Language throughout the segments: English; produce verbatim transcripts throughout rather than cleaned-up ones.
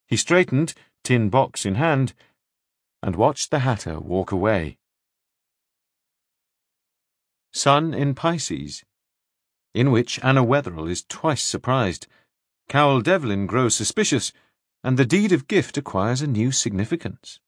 He straightened, tin box in hand, and watched the hatter walk away. Sun in Pisces, in which Anna Wetherell is twice surprised, Cowell Devlin grows suspicious, and the deed of gift acquires a new significance.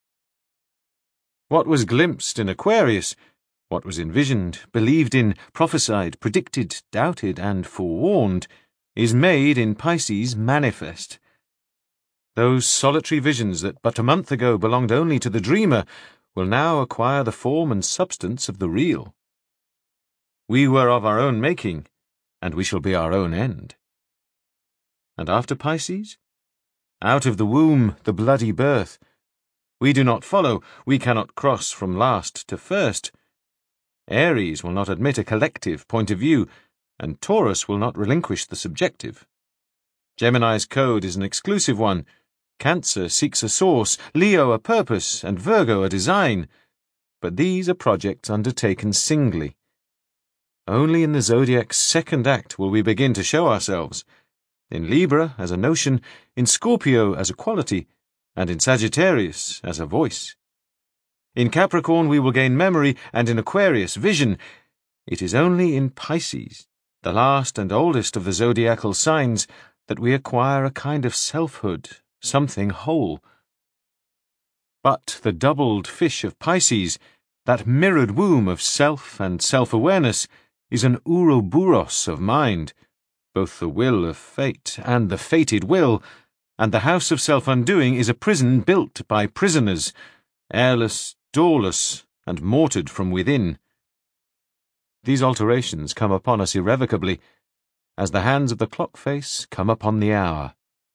What was glimpsed in Aquarius, what was envisioned, believed in, prophesied, predicted, doubted, and forewarned, is made in Pisces manifest. Those solitary visions that but a month ago belonged only to the dreamer will now acquire the form and substance of the real. We were of our own making, and we shall be our own end. And after Pisces? Out of the womb, the bloody birth. We do not follow, we cannot cross from last to first. Aries will not admit a collective point of view, and Taurus will not relinquish the subjective. Gemini's code is an exclusive one. Cancer seeks a source, Leo a purpose, and Virgo a design. But these are projects undertaken singly. Only in the zodiac's second act will we begin to show ourselves. In Libra as a notion, in Scorpio as a quality, and in Sagittarius as a voice. In Capricorn we will gain memory, and in Aquarius vision. It is only in Pisces, the last and oldest of the zodiacal signs, that we acquire a kind of selfhood, something whole. But the doubled fish of Pisces, that mirrored womb of self and self-awareness, is an Ouroboros of mind, both the will of fate and the fated will, and the house of self-undoing is a prison built by prisoners, airless, doorless, and mortared from within. These alterations come upon us irrevocably, as the hands of the clock face come upon the hour.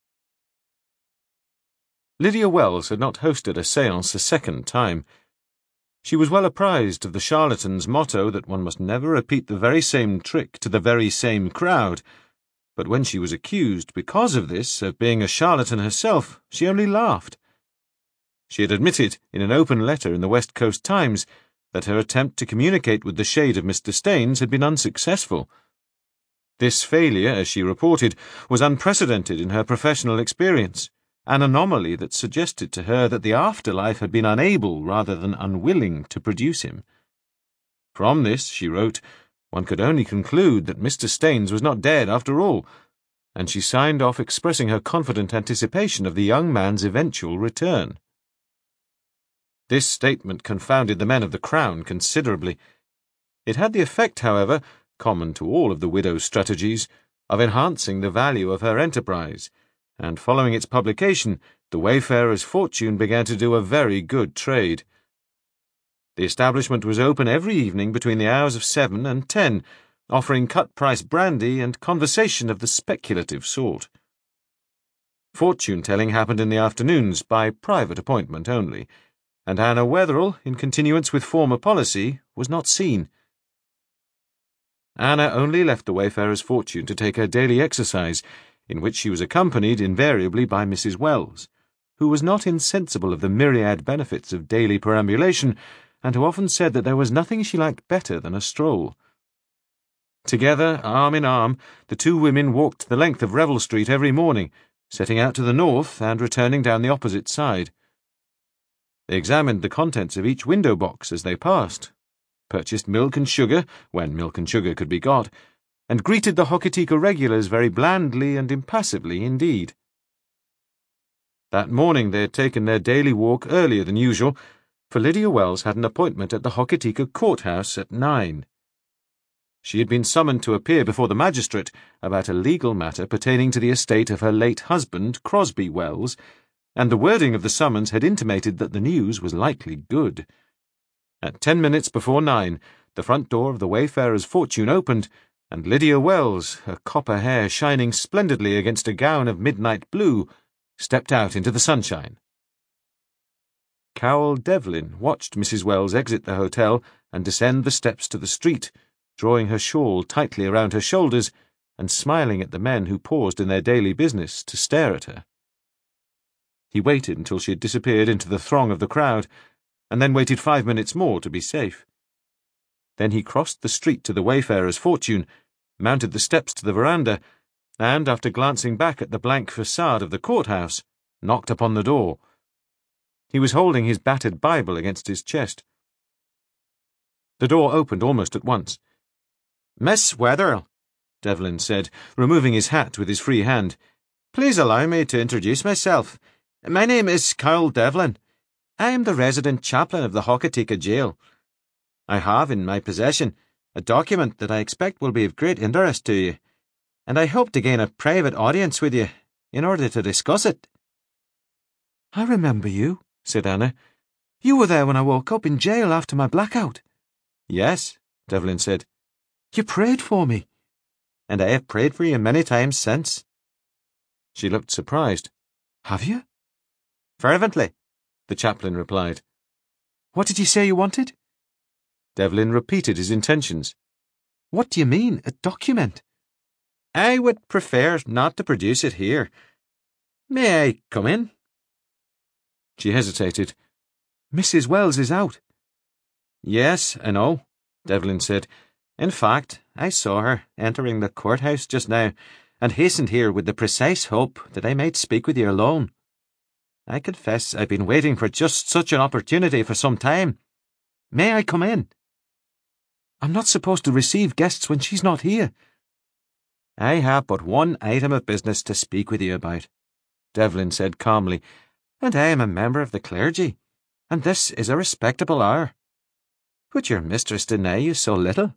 Lydia Wells had not hosted a séance a second time. She was well apprised of the charlatan's motto that one must never repeat the very same trick to the very same crowd, but when she was accused, because of this, of being a charlatan herself, she only laughed. She had admitted, in an open letter in the West Coast Times, that her attempt to communicate with the shade of Mister Staines had been unsuccessful. This failure, as she reported, was unprecedented in her professional experience, an anomaly that suggested to her that the afterlife had been unable rather than unwilling to produce him. From this, she wrote, one could only conclude that Mister Staines was not dead after all, and she signed off expressing her confident anticipation of the young man's eventual return. This statement confounded the men of the Crown considerably. It had the effect, however, common to all of the widow's strategies, of enhancing the value of her enterprise, and following its publication, the Wayfarer's Fortune began to do a very good trade. The establishment was open every evening between the hours of seven and ten, offering cut-price brandy and conversation of the speculative sort. Fortune-telling happened in the afternoons by private appointment only, and Anna Wetherell, in continuance with former policy, was not seen. Anna only left the Wayfarer's Fortune to take her daily exercise, in which she was accompanied invariably by Missus Wells, who was not insensible of the myriad benefits of daily perambulation, and who often said that there was nothing she liked better than a stroll. Together, arm in arm, the two women walked the length of Revel Street every morning, setting out to the north and returning down the opposite side. They examined the contents of each window box as they passed, purchased milk and sugar, when milk and sugar could be got, and greeted the Hokitika regulars very blandly and impassively indeed. That morning they had taken their daily walk earlier than usual, for Lydia Wells had an appointment at the Hokitika courthouse at nine. She had been summoned to appear before the magistrate about a legal matter pertaining to the estate of her late husband, Crosby Wells, and the wording of the summons had intimated that the news was likely good. At ten minutes before nine, the front door of the Wayfarer's Fortune opened, and Lydia Wells, her copper hair shining splendidly against a gown of midnight blue, stepped out into the sunshine. Cowell Devlin watched Missus Wells exit the hotel and descend the steps to the street, drawing her shawl tightly around her shoulders and smiling at the men who paused in their daily business to stare at her. He waited until she had disappeared into the throng of the crowd, and then waited five minutes more to be safe. Then he crossed the street to the Wayfarer's Fortune, mounted the steps to the veranda, and, after glancing back at the blank facade of the courthouse, knocked upon the door. He was holding his battered Bible against his chest. The door opened almost at once. "Miss Wetherell," Devlin said, removing his hat with his free hand, "please allow me to introduce myself. My name is Kyle Devlin. I am the resident chaplain of the Hokitika jail. I have in my possession a document that I expect will be of great interest to you, and I hope to gain a private audience with you in order to discuss it." "I remember you," said Anna. "You were there when I woke up in jail after my blackout." "Yes," Devlin said. "You prayed for me." "And I have prayed for you many times since." She looked surprised. "Have you?" "Fervently," the chaplain replied. "What did you say you wanted?" Devlin repeated his intentions. "What do you mean, a document?" "I would prefer not to produce it here. May I come in?" She hesitated. "Missus Wells is out." "Yes, I know," Devlin said. "In fact, I saw her entering the courthouse just now, and hastened here with the precise hope that I might speak with you alone. I confess I've been waiting for just such an opportunity for some time. May I come in?" "I'm not supposed to receive guests when she's not here." "I have but one item of business to speak with you about," Devlin said calmly, "and I am a member of the clergy, and this is a respectable hour. Would your mistress deny you so little?"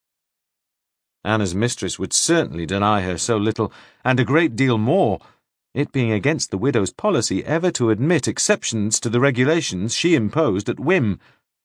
Anna's mistress would certainly deny her so little, and a great deal more, it being against the widow's policy ever to admit exceptions to the regulations she imposed at whim.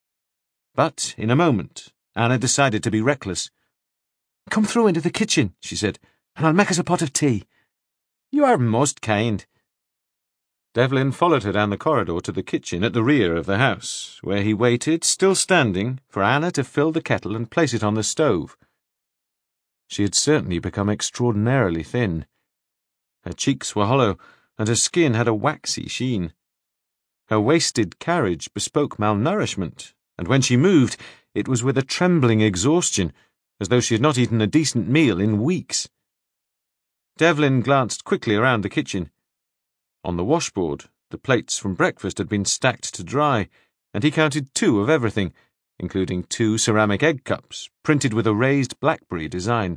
But in a moment Anna decided to be reckless. "Come through into the kitchen," she said, "and I'll make us a pot of tea." "You are most kind." Devlin followed her down the corridor to the kitchen at the rear of the house, where he waited, still standing, for Anna to fill the kettle and place it on the stove. She had certainly become extraordinarily thin. Her cheeks were hollow, and her skin had a waxy sheen. Her wasted carriage bespoke malnourishment, and when she moved, it was with a trembling exhaustion, as though she had not eaten a decent meal in weeks. Devlin glanced quickly around the kitchen. On the washboard, the plates from breakfast had been stacked to dry, and he counted two of everything, including two ceramic egg cups, printed with a raised blackberry design.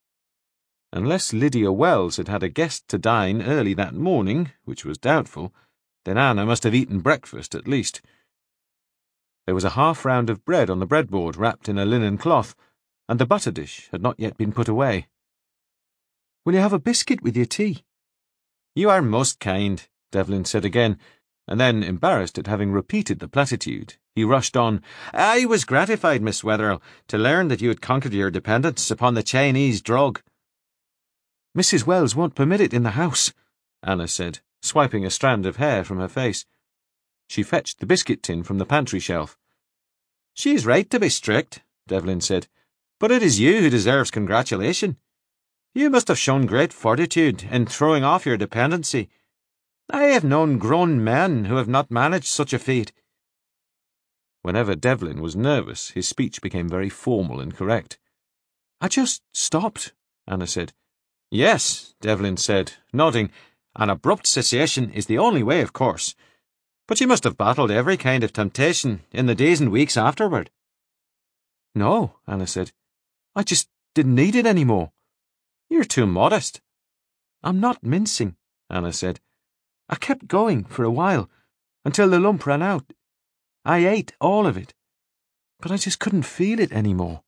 Unless Lydia Wells had had a guest to dine early that morning, which was doubtful, then Anna must have eaten breakfast at least. There was a half round of bread on the breadboard wrapped in a linen cloth, and the butter dish had not yet been put away. "Will you have a biscuit with your tea?" "You are most kind," Devlin said again, and then, embarrassed at having repeated the platitude, he rushed on. "I was gratified, Miss Wetherell, to learn that you had conquered your dependence upon the Chinese drug." "Missus Wells won't permit it in the house," Anna said, swiping a strand of hair from her face. She fetched the biscuit tin from the pantry shelf. "She is right to be strict," Devlin said, "but it is you who deserves congratulation. You must have shown great fortitude in throwing off your dependency. I have known grown men who have not managed such a feat." Whenever Devlin was nervous, his speech became very formal and correct. "I just stopped," Anna said. "Yes," Devlin said, nodding. "An abrupt cessation is the only way, of course. But you must have battled every kind of temptation in the days and weeks afterward." "No," Anna said. "I just didn't need it any more." "You're too modest." "I'm not mincing," Anna said. "I kept going for a while, until the lump ran out. I ate all of it, but I just couldn't feel it any more."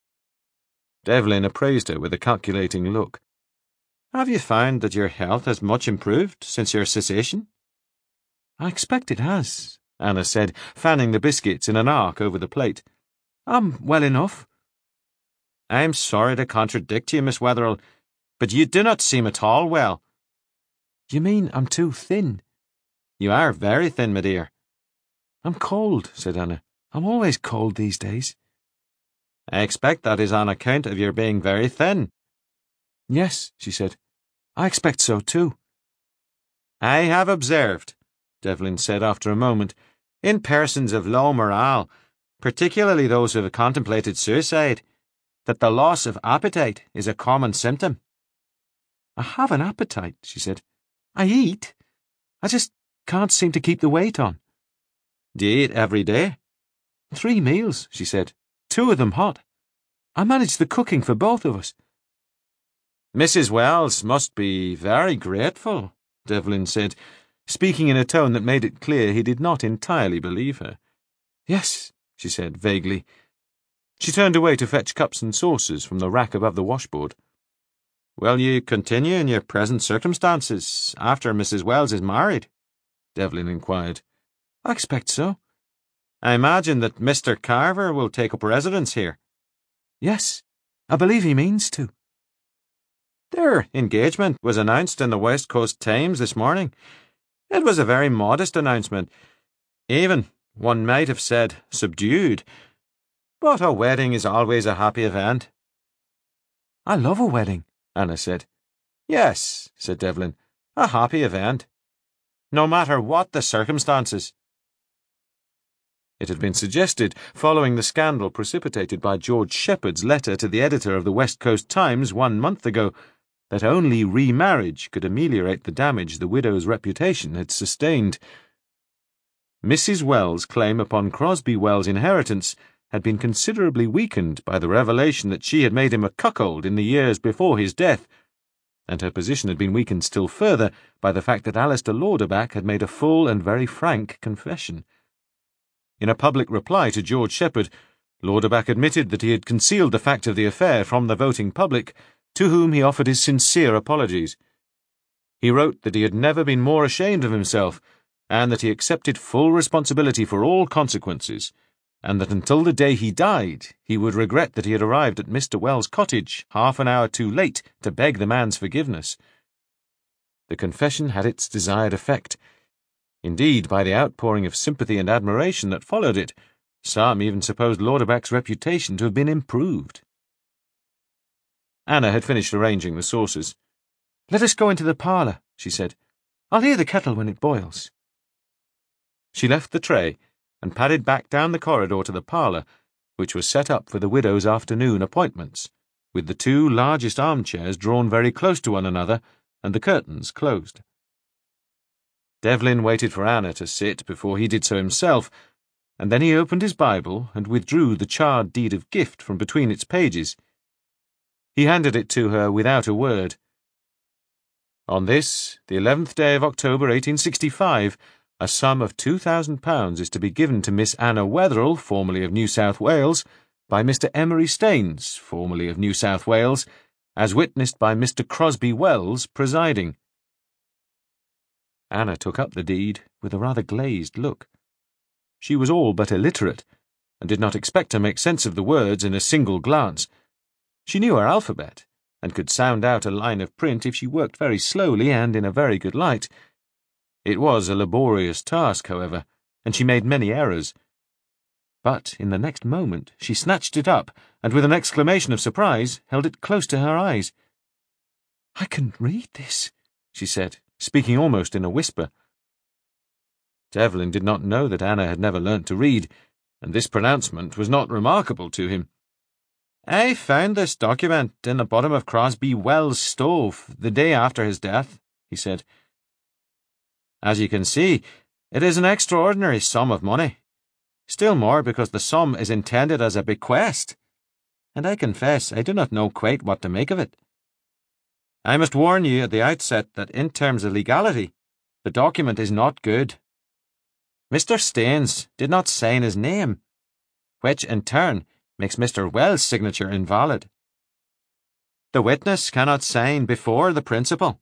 Devlin appraised her with a calculating look. "Have you found that your health has much improved since your cessation?" "I expect it has," Anna said, fanning the biscuits in an arc over the plate. "I'm well enough." "I'm sorry to contradict you, Miss Wetherell, but you do not seem at all well." "You mean I'm too thin?" "You are very thin, my dear." "I'm cold," said Anna. "I'm always cold these days." "I expect that is on account of your being very thin." "Yes," she said. "I expect so too." "I have observed," Devlin said after a moment, "in persons of low morale, particularly those who have contemplated suicide, that the loss of appetite is a common symptom." "I have an appetite," she said. "I eat. I just can't seem to keep the weight on. Do you eat every day? Three meals, she said. Two of them hot. I manage the cooking for both of us. Missus Wells must be very grateful, Devlin said, speaking in a tone that made it clear he did not entirely believe her. Yes, she said vaguely. She turned away to fetch cups and saucers from the rack above the washboard. Will you continue in your present circumstances after Missus Wells is married? Devlin inquired. I expect so. I imagine that Mister Carver will take up residence here. Yes, I believe he means to. Their engagement was announced in the West Coast Times this morning. It was a very modest announcement. Even, one might have said, subdued. But a wedding is always a happy event. I love a wedding, Anna said. Yes, said Devlin, a happy event. No matter what the circumstances. It had been suggested, following the scandal precipitated by George Shepherd's letter to the editor of the West Coast Times one month ago, that only remarriage could ameliorate the damage the widow's reputation had sustained. Missus Wells' claim upon Crosby Wells' inheritance had been considerably weakened by the revelation that she had made him a cuckold in the years before his death, and her position had been weakened still further by the fact that Alistair Lauderback had made a full and very frank confession. In a public reply to George Shepherd, Lauderback admitted that he had concealed the fact of the affair from the voting public, to whom he offered his sincere apologies. He wrote that he had never been more ashamed of himself, and that he accepted full responsibility for all consequences, and that until the day he died he would regret that he had arrived at Mister Wells' cottage half an hour too late to beg the man's forgiveness. The confession had its desired effect. Indeed, by the outpouring of sympathy and admiration that followed it, some even supposed Lauderback's reputation to have been improved. Anna had finished arranging the saucers. Let us go into the parlour, she said. I'll hear the kettle when it boils. She left the tray and padded back down the corridor to the parlour, which was set up for the widow's afternoon appointments, with the two largest armchairs drawn very close to one another and the curtains closed. Devlin waited for Anna to sit before he did so himself, and then he opened his Bible and withdrew the charred deed of gift from between its pages. He handed it to her without a word. On this, the eleventh day of October, eighteen sixty-five, a sum of two thousand pounds is to be given to Miss Anna Wetherell, formerly of New South Wales, by Mister Emery Staines, formerly of New South Wales, as witnessed by Mister Crosby Wells, presiding. Anna took up the deed with a rather glazed look. She was all but illiterate, and did not expect to make sense of the words in a single glance. She knew her alphabet, and could sound out a line of print if she worked very slowly and in a very good light. It was a laborious task, however, and she made many errors. But in the next moment she snatched it up, and with an exclamation of surprise held it close to her eyes. I can read this, she said, speaking almost in a whisper. Devlin did not know that Anna had never learnt to read, and this pronouncement was not remarkable to him. I found this document in the bottom of Crosby Wells' stove the day after his death, he said. As you can see, it is an extraordinary sum of money. Still more because the sum is intended as a bequest, and I confess I do not know quite what to make of it. I must warn you at the outset that in terms of legality, the document is not good. Mister Staines did not sign his name, which in turn makes Mister Wells' signature invalid. The witness cannot sign before the principal.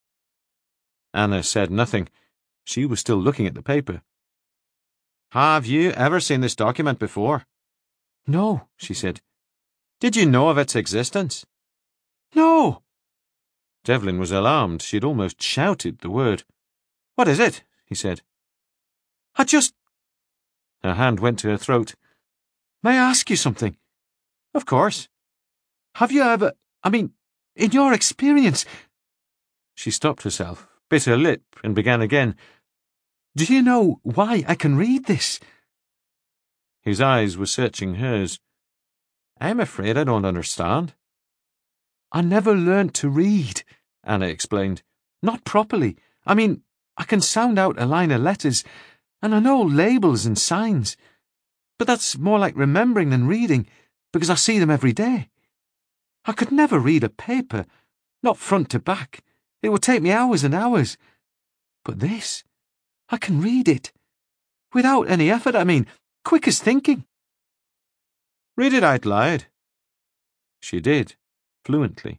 Anna said nothing. She was still looking at the paper. Have you ever seen this document before? No, she said. Did you know of its existence? No! Devlin was alarmed. She had almost shouted the word. What is it? He said. I just... Her hand went to her throat. May I ask you something? Of course. Have you ever... I mean, in your experience... She stopped herself, bit her lip, and began again. Do you know why I can read this? His eyes were searching hers. I'm afraid I don't understand. I never learnt to read, Anna explained. Not properly. I mean, I can sound out a line of letters, and I know labels and signs, but that's more like remembering than reading, because I see them every day. I could never read a paper, not front to back. It would take me hours and hours. But this, I can read it. Without any effort, I mean, quick as thinking. Read it out loud. She did, fluently.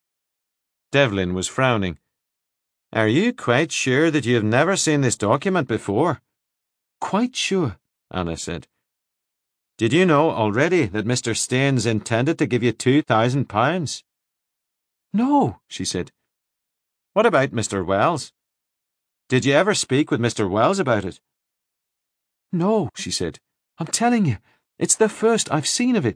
Devlin was frowning. Are you quite sure that you have never seen this document before? Quite sure, Anna said. Did you know already that Mister Staines intended to give you two thousand pounds? No, she said. What about Mister Wells? Did you ever speak with Mister Wells about it? No, she said. I'm telling you, it's the first I've seen of it.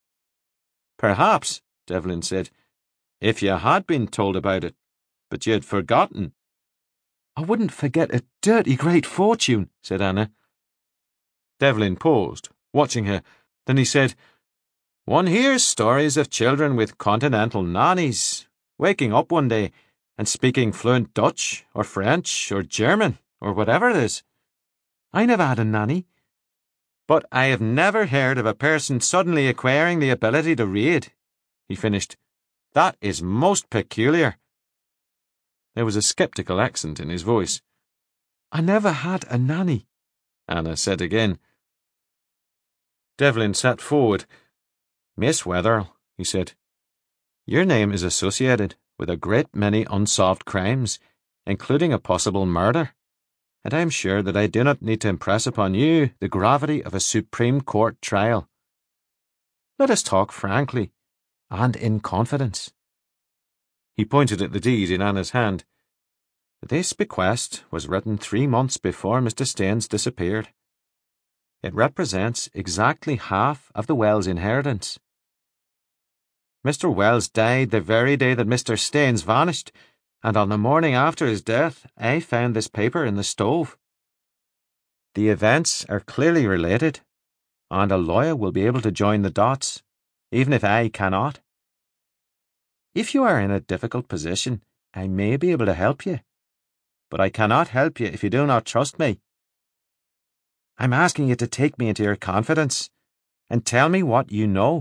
Perhaps, Devlin said, if you had been told about it, but you had forgotten. I wouldn't forget a dirty great fortune, said Anna. Devlin paused, watching her. Then he said, One hears stories of children with continental nannies, waking up one day and speaking fluent Dutch or French or German or whatever it is. I never had a nanny. But I have never heard of a person suddenly acquiring the ability to read, he finished. That is most peculiar. There was a sceptical accent in his voice. I never had a nanny, Anna said again. Devlin sat forward. Miss Wetherell, he said, your name is associated with a great many unsolved crimes, including a possible murder, and I am sure that I do not need to impress upon you the gravity of a Supreme Court trial. Let us talk frankly and in confidence. He pointed at the deed in Anna's hand. This bequest was written three months before Mister Staines disappeared. It represents exactly half of the Wells inheritance. Mister Wells died the very day that Mister Staines vanished, and on the morning after his death, I found this paper in the stove. The events are clearly related, and a lawyer will be able to join the dots, even if I cannot. If you are in a difficult position, I may be able to help you, but I cannot help you if you do not trust me. I'm asking you to take me into your confidence and tell me what you know.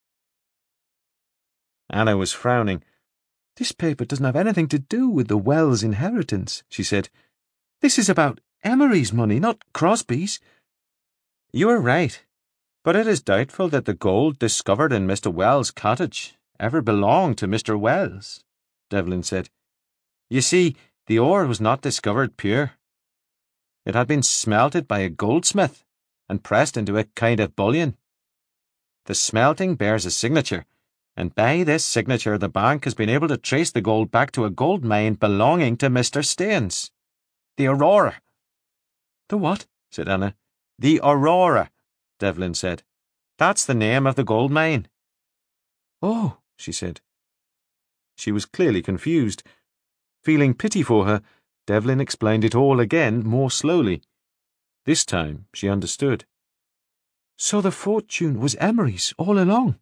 Anna was frowning. This paper doesn't have anything to do with the Wells inheritance, she said. This is about Emery's money, not Crosby's. You are right, but it is doubtful that the gold discovered in Mister Wells' cottage ever belonged to Mister Wells, Devlin said. You see, the ore was not discovered pure. It had been smelted by a goldsmith and pressed into a kind of bullion. The smelting bears a signature, and by this signature the bank has been able to trace the gold back to a gold mine belonging to Mister Staines. The Aurora. The what? Said Anna. The Aurora, Devlin said. That's the name of the gold mine. Oh, she said. She was clearly confused. Feeling pity for her, Devlin explained it all again, more slowly. This time she understood. So the fortune was Emery's all along?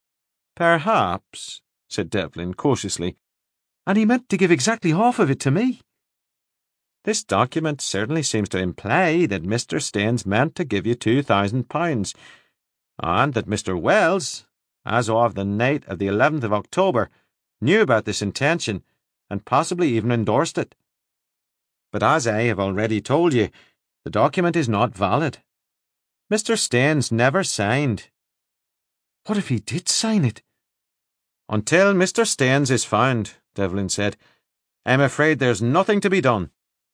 Perhaps, said Devlin cautiously. And he meant to give exactly half of it to me. This document certainly seems to imply that Mister Staines meant to give you two thousand pounds, and that Mister Wells, as of the night of the eleventh of October, knew about this intention and possibly even endorsed it. But as I have already told you, the document is not valid. Mister Staines never signed. What if he did sign it? Until Mister Staines is found, Devlin said, I'm afraid there's nothing to be done.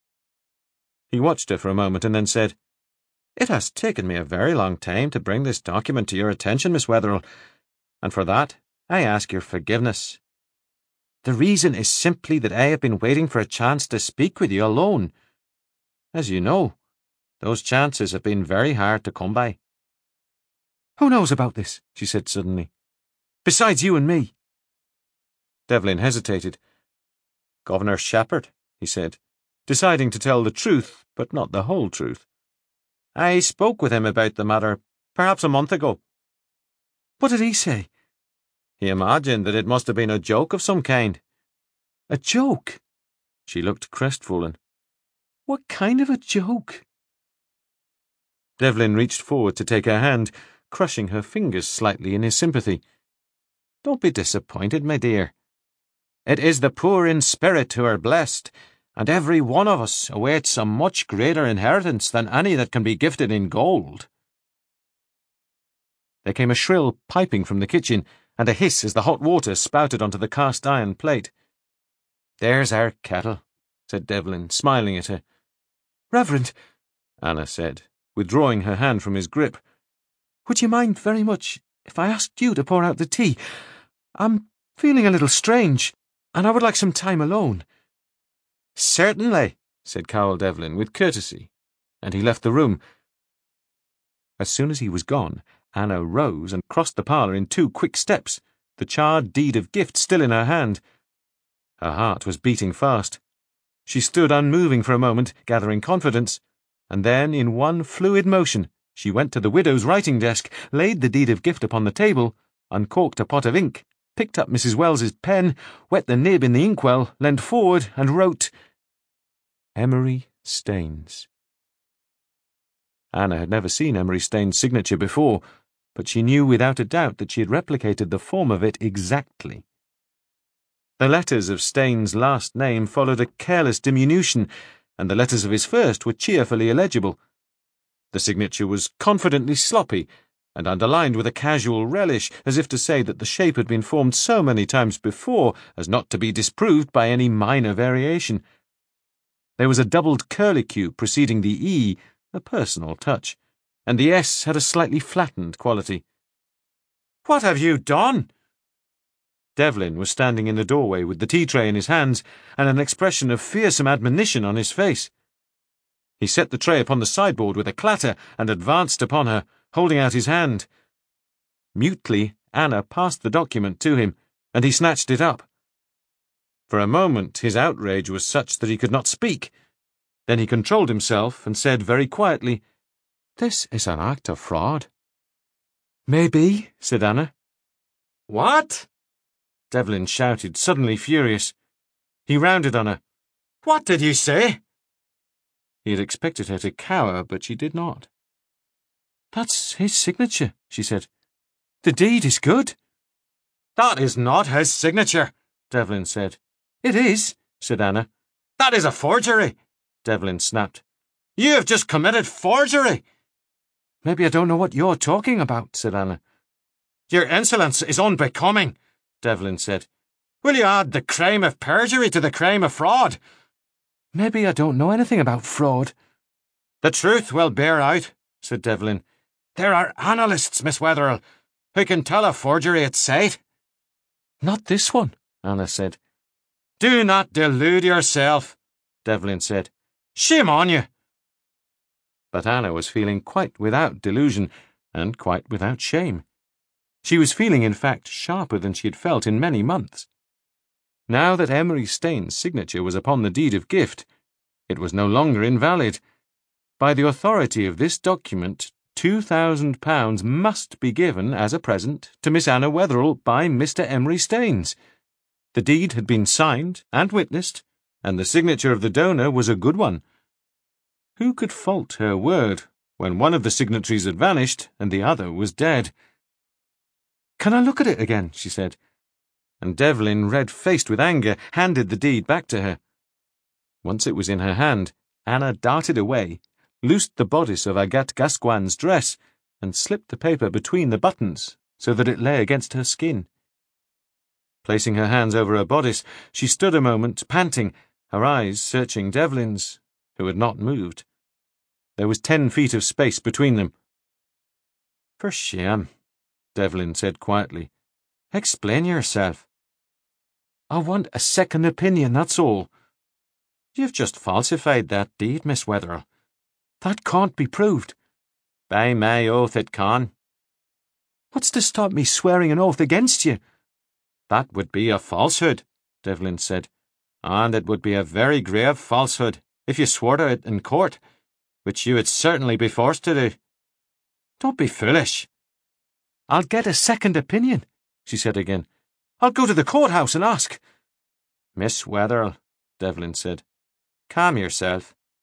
He watched her for a moment and then said, It has taken me a very long time to bring this document to your attention, Miss Wetherell, and for that I ask your forgiveness. The reason is simply that I have been waiting for a chance to speak with you alone. As you know, those chances have been very hard to come by. Who knows about this? She said suddenly. Besides you and me. Devlin hesitated. Governor Shepherd, he said, deciding to tell the truth, but not the whole truth. I spoke with him about the matter perhaps a month ago. What did he say? He imagined that it must have been a joke of some kind. A joke? She looked crestfallen. What kind of a joke? Devlin reached forward to take her hand, crushing her fingers slightly in his sympathy. Don't be disappointed, my dear. It is the poor in spirit who are blessed, and every one of us awaits a much greater inheritance than any that can be gifted in gold. There came a shrill piping from the kitchen, and a hiss as the hot water spouted onto the cast-iron plate. There's our kettle, said Devlin, smiling at her. Reverend, Anna said, withdrawing her hand from his grip. Would you mind very much if I asked you to pour out the tea? I'm feeling a little strange, and I would like some time alone. Certainly, said Cowell Devlin with courtesy, and he left the room. As soon as he was gone, Anna rose and crossed the parlour in two quick steps, the charred deed of gift still in her hand. Her heart was beating fast. She stood unmoving for a moment, gathering confidence, and then, in one fluid motion, she went to the widow's writing desk, laid the deed of gift upon the table, uncorked a pot of ink, picked up Missus Wells's pen, wet the nib in the inkwell, leant forward, and wrote, Emery Staines. Anna had never seen Emery Staines' signature before, but she knew without a doubt that she had replicated the form of it exactly. The letters of Staines' last name followed a careless diminution, and the letters of his first were cheerfully illegible. The signature was confidently sloppy, and underlined with a casual relish, as if to say that the shape had been formed so many times before as not to be disproved by any minor variation. There was a doubled curlicue preceding the E, a personal touch, and the S had a slightly flattened quality. "What have you done?" Devlin was standing in the doorway with the tea tray in his hands and an expression of fearsome admonition on his face. He set the tray upon the sideboard with a clatter and advanced upon her, holding out his hand. Mutely, Anna passed the document to him, and he snatched it up. For a moment his outrage was such that he could not speak. Then he controlled himself and said very quietly, "This is an act of fraud." "Maybe," said Anna. "What?" Devlin shouted, suddenly furious. He rounded on her. "What did you say?" He had expected her to cower, but she did not. "That's his signature," she said. "The deed is good." "That is not his signature," Devlin said. "It is," said Anna. "That is a forgery," Devlin snapped. "You have just committed forgery." "Maybe I don't know what you're talking about," said Anna. "Your insolence is unbecoming," Devlin said. "Will you add the crime of perjury to the crime of fraud?" "Maybe I don't know anything about fraud." "The truth will bear out," said Devlin. "There are analysts, Miss Wetherell, who can tell a forgery at sight." "Not this one," Anna said. "Do not delude yourself," Devlin said. "Shame on you." But Anna was feeling quite without delusion and quite without shame. She was feeling, in fact, sharper than she had felt in many months. Now that Emery Staines' signature was upon the deed of gift, it was no longer invalid. By the authority of this document, two thousand pounds must be given as a present to Miss Anna Wetherell by Mister Emery Staines. The deed had been signed and witnessed, and the signature of the donor was a good one. Who could fault her word when one of the signatories had vanished and the other was dead? "Can I look at it again?" she said. And Devlin, red-faced with anger, handed the deed back to her. Once it was in her hand, Anna darted away, loosed the bodice of Agathe Gascoigne's dress, and slipped the paper between the buttons so that it lay against her skin. Placing her hands over her bodice, she stood a moment, panting, her eyes searching Devlin's, who had not moved. There was ten feet of space between them. "For shame," Devlin said quietly. "Explain yourself." "I want a second opinion, that's all." "You've just falsified that deed, Miss Wetherell." "That can't be proved." "By my oath it can." "What's to stop me swearing an oath against you?" "That would be a falsehood," Devlin said, "and it would be a very grave falsehood if you swore to it in court, which you would certainly be forced to do. Don't be foolish." "I'll get a second opinion," she said again. "I'll go to the courthouse and ask." "Miss Wetherell," Devlin said, "calm yourself.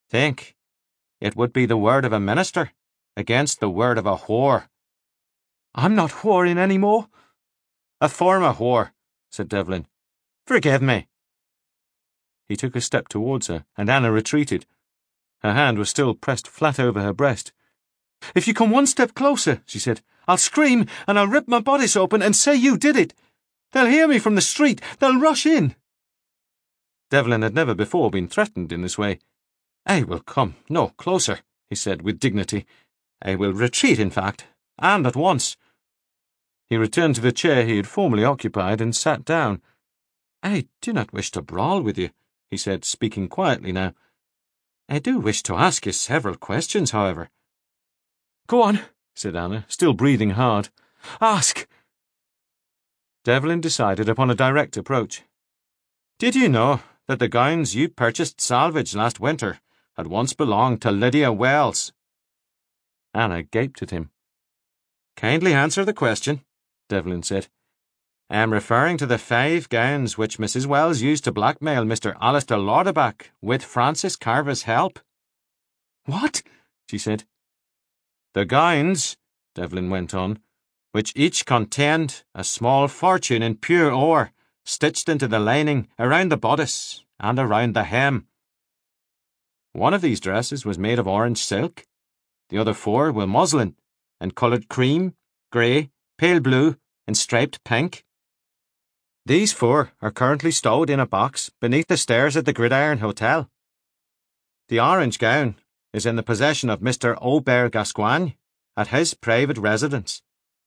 Think. It would be the word of a minister against the word of a whore. I'm not whoring any more. A former whore, said Devlin. Forgive me. He took a step towards her, and Anna retreated. Her hand was still pressed flat over her breast. If you come one step closer, she said, I'll scream and I'll rip my bodice open and say you did it. They'll hear me from the street. They'll rush in. Devlin had never before been threatened in this way. I will come no closer, he said with dignity. I will retreat, in fact, and at once. He returned to the chair he had formerly occupied and sat down. I do not wish to brawl with you, he said, speaking quietly now. I do wish to ask you several questions, however. Go on, said Anna, still breathing hard. Ask. Devlin decided upon a direct approach. Did you know that the gowns you purchased salvage last winter had once belonged to Lydia Wells? Anna gaped at him. Kindly answer the question, Devlin said. I am referring to the five gowns which Missus Wells used to blackmail Mister Alistair Lauderback with Francis Carver's help. What? She said. The gowns, Devlin went on, which each contained a small fortune in pure ore, stitched into the lining around the bodice and around the hem. One of these dresses was made of orange silk. The other four were muslin, and coloured cream, grey, pale blue, and striped pink. These four are currently stowed in a box beneath the stairs at the Gridiron Hotel. The orange gown is in the possession of Mister Aubert Gascoigne at his private residence.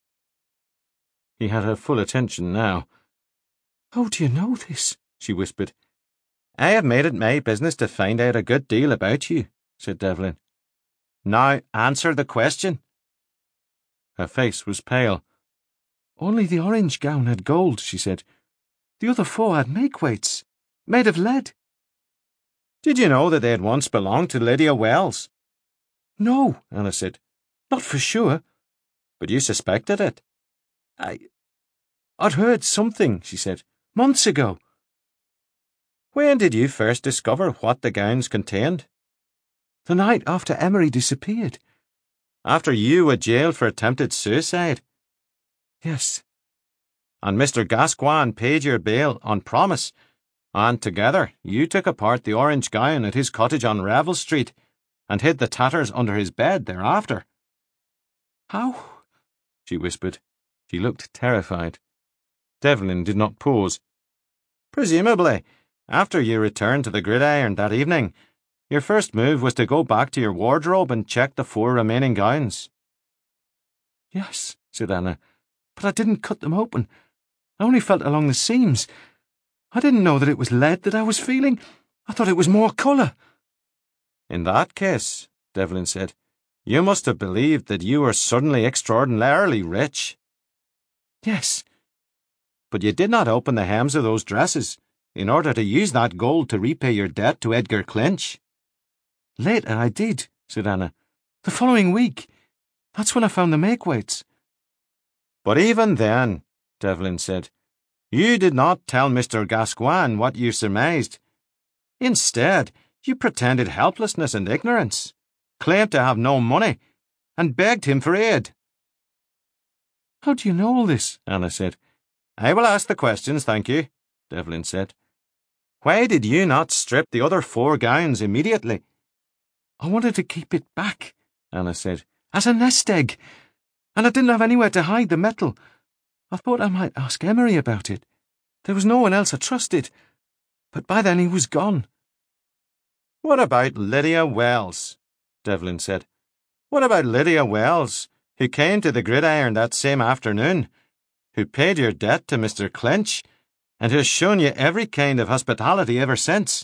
He had her full attention now. How do you know this? She whispered. I have made it my business to find out a good deal about you, said Devlin. Now answer the question. Her face was pale. Only the orange gown had gold, she said. The other four had make-weights, made of lead. Did you know that they had once belonged to Lydia Wells? No, Anna said. Not for sure. But you suspected it? I... I'd heard something, she said, months ago. When did you first discover what the gowns contained? The night after Emery disappeared. After you were jailed for attempted suicide? Yes. And Mister Gascoigne paid your bail on promise, and together you took apart the orange gown at his cottage on Revel Street and hid the tatters under his bed thereafter. How? She whispered. She looked terrified. Devlin did not pause. Presumably, after you returned to the Gridiron that evening, your first move was to go back to your wardrobe and check the four remaining gowns. Yes, said Anna, but I didn't cut them open. I only felt along the seams. I didn't know that it was lead that I was feeling. I thought it was more colour. In that case, Devlin said, you must have believed that you were suddenly extraordinarily rich. Yes. But you did not open the hems of those dresses in order to use that gold to repay your debt to Edgar Clinch. Later I did, said Anna. The following week. That's when I found the make-weights. But even then, Devlin said, you did not tell Mister Gascoigne what you surmised. Instead, you pretended helplessness and ignorance, claimed to have no money, and begged him for aid. How do you know all this? Anna said. I will ask the questions, thank you, Devlin said. Why did you not strip the other four gowns immediately? I wanted to keep it back, Anna said, as a nest egg, and I didn't have anywhere to hide the metal. I thought I might ask Emery about it. There was no one else I trusted, but by then he was gone. What about Lydia Wells? Devlin said. What about Lydia Wells, who came to the Gridiron that same afternoon, who paid your debt to Mister Clinch, and who has shown you every kind of hospitality ever since?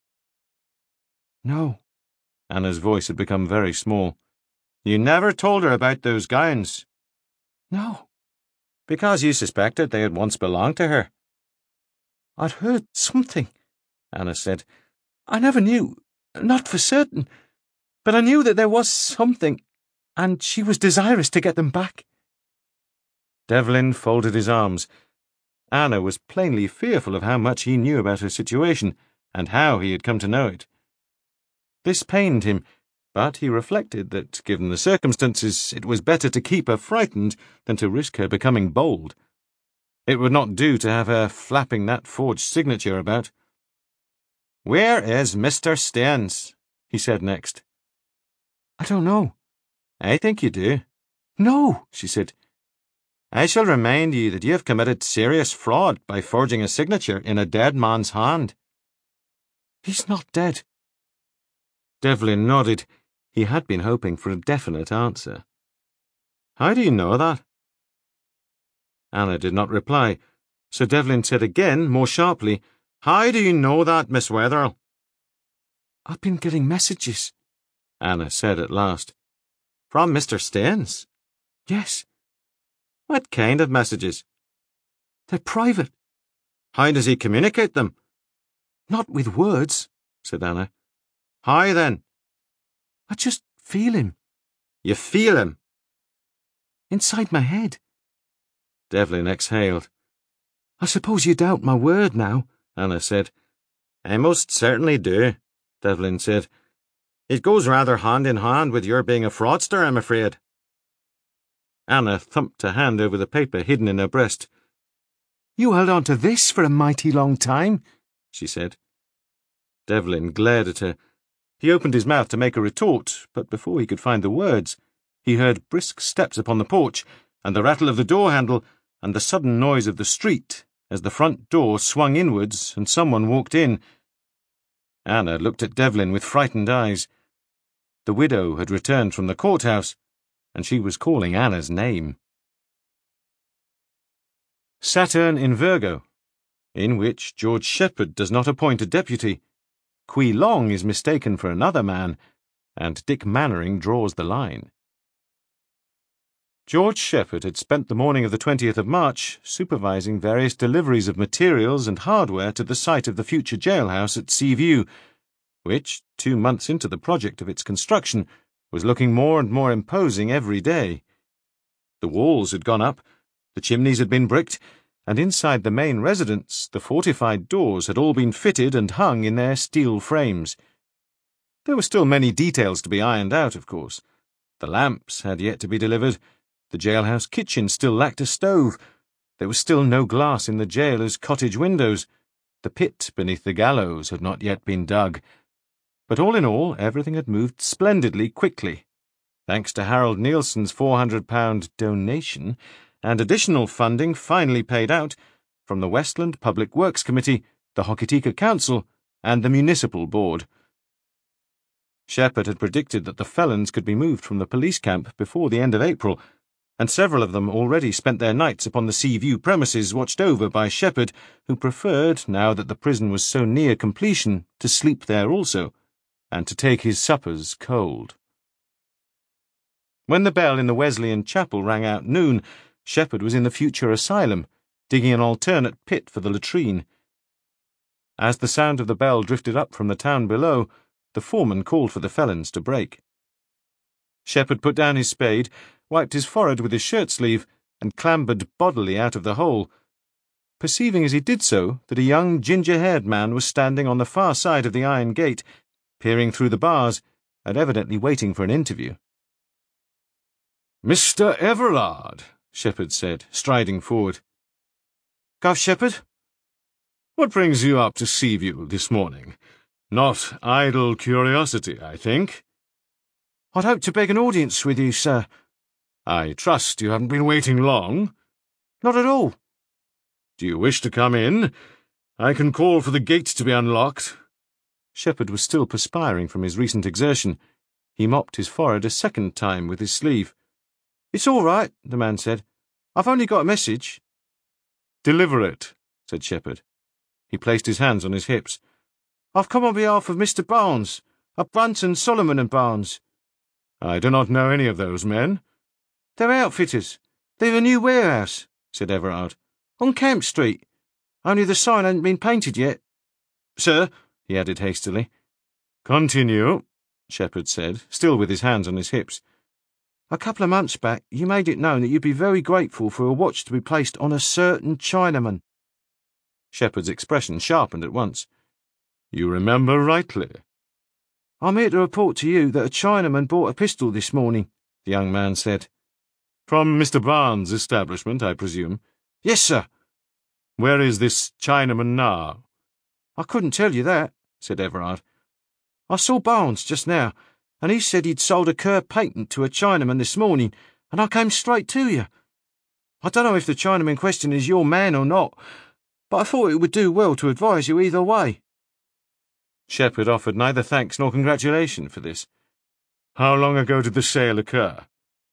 No. Anna's voice had become very small. You never told her about those gowns? No. Because you suspected they had once belonged to her? I'd heard something, Anna said. I never knew, not for certain, but I knew that there was something, and she was desirous to get them back. Devlin folded his arms. Anna was plainly fearful of how much he knew about her situation, and how he had come to know it. This pained him, but he reflected that, given the circumstances, it was better to keep her frightened than to risk her becoming bold. It would not do to have her flapping that forged signature about. "Where is Mister Staines?" he said next. "I don't know." "I think you do." "No," she said. "I shall remind you that you have committed serious fraud by forging a signature in a dead man's hand." "He's not dead." Devlin nodded. He had been hoping for a definite answer. "How do you know that?" Anna did not reply, so Devlin said again, more sharply, "How do you know that, Miss Wetherell?" "I've been getting messages," Anna said at last. "From Mister Staines?" "Yes." "What kind of messages?" "They're private." "How does he communicate them?" "Not with words," said Anna. "How then?" "I just feel him." "You feel him?" "Inside my head." Devlin exhaled. "I suppose you doubt my word now," Anna said. "I most certainly do," Devlin said. "It goes rather hand in hand with your being a fraudster, I'm afraid." Anna thumped a hand over the paper hidden in her breast. "You held on to this for a mighty long time," she said. Devlin glared at her. He opened his mouth to make a retort, but before he could find the words, he heard brisk steps upon the porch, and the rattle of the door handle, and the sudden noise of the street as the front door swung inwards and someone walked in. Anna looked at Devlin with frightened eyes. The widow had returned from the courthouse, and she was calling Anna's name. Saturn in Virgo, in which George Shepherd does not appoint a deputy, Qui Long is mistaken for another man, and Dick Mannering draws the line. George Shepherd had spent the morning of the twentieth of March supervising various deliveries of materials and hardware to the site of the future jailhouse at Seaview, which, two months into the project of its construction, was looking more and more imposing every day. The walls had gone up, the chimneys had been bricked, and inside the main residence the fortified doors had all been fitted and hung in their steel frames. There were still many details to be ironed out, of course. The lamps had yet to be delivered. The jailhouse kitchen still lacked a stove. There was still no glass in the jailer's cottage windows. The pit beneath the gallows had not yet been dug. But all in all, everything had moved splendidly quickly, thanks to Harold Nielsen's four hundred pound donation, and additional funding finally paid out from the Westland Public Works Committee, the Hokitika Council, and the Municipal Board. Shepherd had predicted that the felons could be moved from the police camp before the end of April, and several of them already spent their nights upon the Seaview premises watched over by Shepherd, who preferred, now that the prison was so near completion, to sleep there also, and to take his suppers cold. When the bell in the Wesleyan chapel rang out noon, Shepherd was in the future asylum, digging an alternate pit for the latrine. As the sound of the bell drifted up from the town below, the foreman called for the felons to break. Shepherd put down his spade, wiped his forehead with his shirt-sleeve, and clambered bodily out of the hole, perceiving as he did so that a young ginger-haired man was standing on the far side of the iron gate, peering through the bars, and evidently waiting for an interview. "Mister Everard," Shepherd said, striding forward. "Gav Shepherd?" "What brings you up to Seaview this morning? Not idle curiosity, I think." "I'd hoped to beg an audience with you, sir." "I trust you haven't been waiting long?" "Not at all." "Do you wish to come in? I can call for the gate to be unlocked." Shepherd was still perspiring from his recent exertion. He mopped his forehead a second time with his sleeve. "It's all right," the man said. "I've only got a message." "Deliver it," said Shepherd. He placed his hands on his hips. "I've come on behalf of Mister Barnes, of Brunton, Solomon and Barnes." "I do not know any of those men." "They're outfitters. They've a new warehouse," said Everard, "on Camp Street. Only the sign hasn't been painted yet." "Sir," he added hastily. "Continue," Shepherd said, still with his hands on his hips. "A couple of months back, you made it known that you'd be very grateful for a watch to be placed on a certain Chinaman." Shepherd's expression sharpened at once. "You remember rightly." I'm here to report to you that a Chinaman bought a pistol this morning, the young man said. From Mister Barnes' establishment, I presume? Yes, sir. Where is this Chinaman now? I couldn't tell you that, said Everard. I saw Barnes just now, and he said he'd sold a Kerr patent to a Chinaman this morning, and I came straight to you. I don't know if the Chinaman in question is your man or not, but I thought it would do well to advise you either way. Shepherd offered neither thanks nor congratulation for this. How long ago did the sale occur?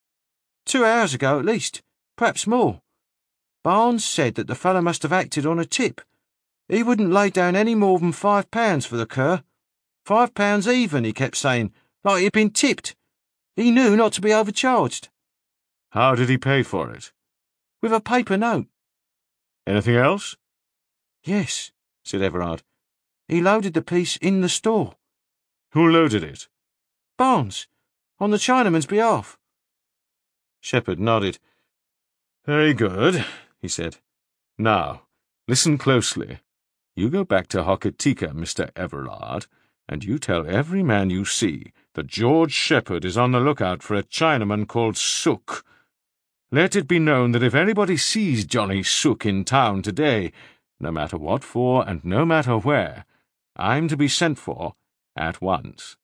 Two hours ago at least, perhaps more. Barnes said that the fellow must have acted on a tip. He wouldn't lay down any more than five pounds for the Kerr. Five pounds even, he kept saying, like he'd been tipped. He knew not to be overcharged. How did he pay for it? With a paper note. Anything else? Yes, said Everard. He loaded the piece in the store. Who loaded it? Barnes, on the Chinaman's behalf. Shepherd nodded. Very good, he said. Now, listen closely. You go back to Hokitika, Mister Everard, and you tell every man you see that George Shepherd is on the lookout for a Chinaman called Sook. Let it be known that if anybody sees Johnny Sook in town today, no matter what for and no matter where, I'm to be sent for at once.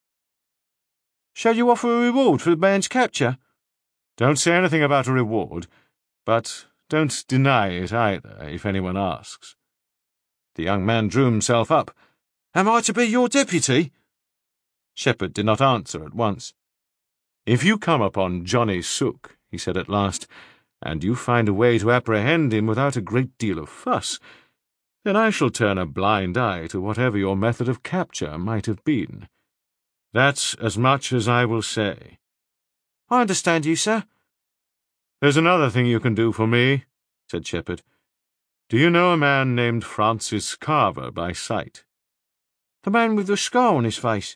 Shall you offer a reward for the man's capture? Don't say anything about a reward, but don't deny it either if anyone asks. The young man drew himself up. Am I to be your deputy? Shepherd did not answer at once. If you come upon Johnny Sook, he said at last, and you find a way to apprehend him without a great deal of fuss, then I shall turn a blind eye to whatever your method of capture might have been. That's as much as I will say. I understand you, sir. There's another thing you can do for me, said Shepherd. Do you know a man named Francis Carver by sight? The man with the scar on his face?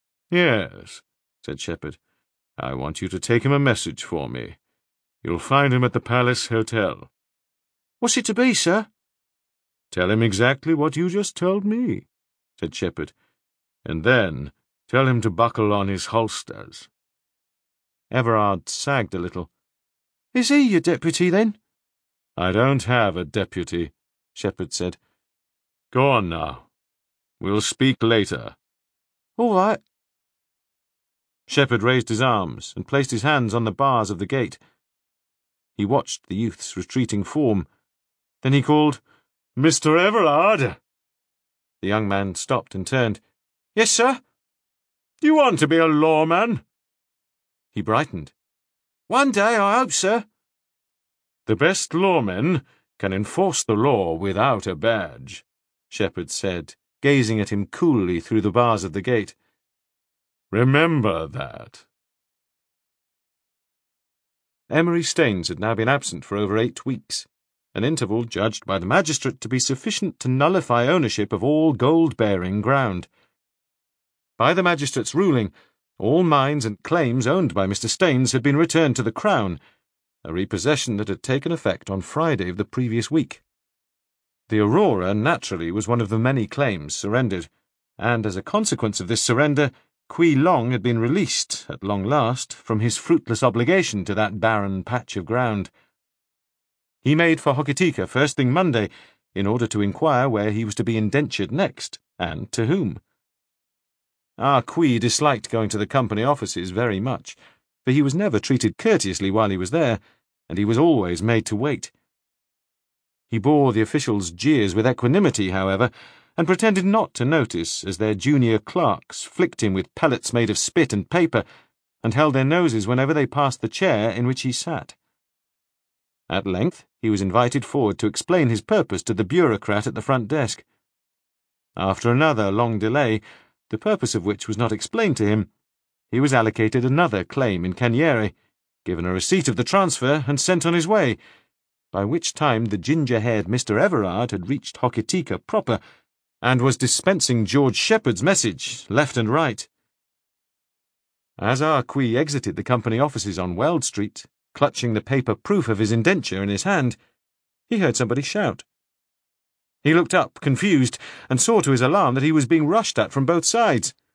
Yes, said Shepherd. I want you to take him a message for me. You'll find him at the Palace Hotel. What's it to be, sir? Tell him exactly what you just told me, said Shepherd, and then tell him to buckle on his holsters. Everard sagged a little. Is he your deputy, then? I don't have a deputy, Shepherd said. Go on now. We'll speak later. All right. Shepherd raised his arms and placed his hands on the bars of the gate. He watched the youth's retreating form. Then he called, Mister Everard! The young man stopped and turned. Yes, sir? You want to be a lawman? He brightened. One day, I hope, sir. The best lawmen can enforce the law without a badge, Shepherd said, gazing at him coolly through the bars of the gate. Remember that. Emery Staines had now been absent for over eight weeks, an interval judged by the magistrate to be sufficient to nullify ownership of all gold-bearing ground. By the magistrate's ruling, all mines and claims owned by Mister Staines had been returned to the Crown, a repossession that had taken effect on Friday of the previous week. The Aurora, naturally, was one of the many claims surrendered, and as a consequence of this surrender, Kui Long had been released, at long last, from his fruitless obligation to that barren patch of ground. He made for Hokitika first thing Monday, in order to inquire where he was to be indentured next, and to whom. Ah Kui disliked going to the company offices very much, for he was never treated courteously while he was there, and he was always made to wait. He bore the officials' jeers with equanimity, however, and pretended not to notice as their junior clerks flicked him with pellets made of spit and paper, and held their noses whenever they passed the chair in which he sat. At length he was invited forward to explain his purpose to the bureaucrat at the front desk. After another long delay, the purpose of which was not explained to him, he was allocated another claim in Kenyere, given a receipt of the transfer, and sent on his way, by which time the ginger-haired Mister Everard had reached Hokitika proper, and was dispensing George Shepherd's message left and right. As Ah Kui exited the company offices on Weld Street, clutching the paper proof of his indenture in his hand, he heard somebody shout. He looked up, confused, and saw to his alarm that he was being rushed at from both sides.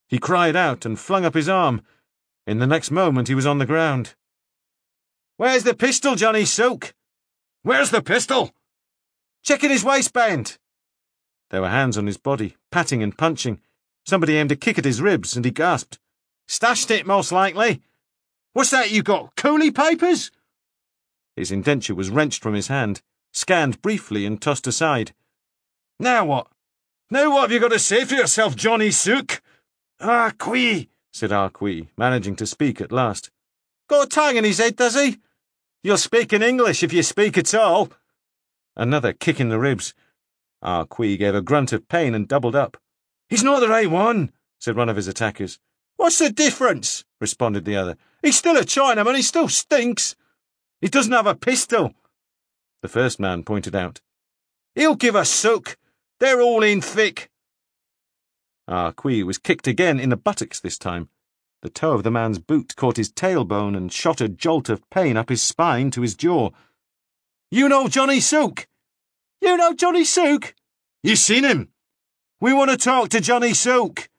He cried out and flung up his arm. In the next moment he was on the ground. "Where's the pistol, Johnny Sook?" "Where's the pistol?" "Check in his waistband." There were hands on his body, patting and punching. Somebody aimed a kick at his ribs, and he gasped. "Stashed it, most likely. What's that you got, coolie papers?" His indenture was wrenched from his hand, scanned briefly and tossed aside. "Now what? Now what have you got to say for yourself, Johnny Sook?" "Ah, Quee," said Ah Quee, managing to speak at last. "Got a tang in his head, does he? You'll speak in English if you speak at all." Another kick in the ribs. Ah Quee gave a grunt of pain and doubled up. "He's not the right one," said one of his attackers. "What's the difference?" responded the other. "He's still a Chinaman, he still stinks." "He doesn't have a pistol," the first man pointed out. "He'll give us sook. They're all in thick." Ah Quee was kicked again in the buttocks this time. The toe of the man's boot caught his tailbone and shot a jolt of pain up his spine to his jaw. "You know Johnny Sook? You know Johnny Sook? You seen him? We want to talk to Johnny Sook."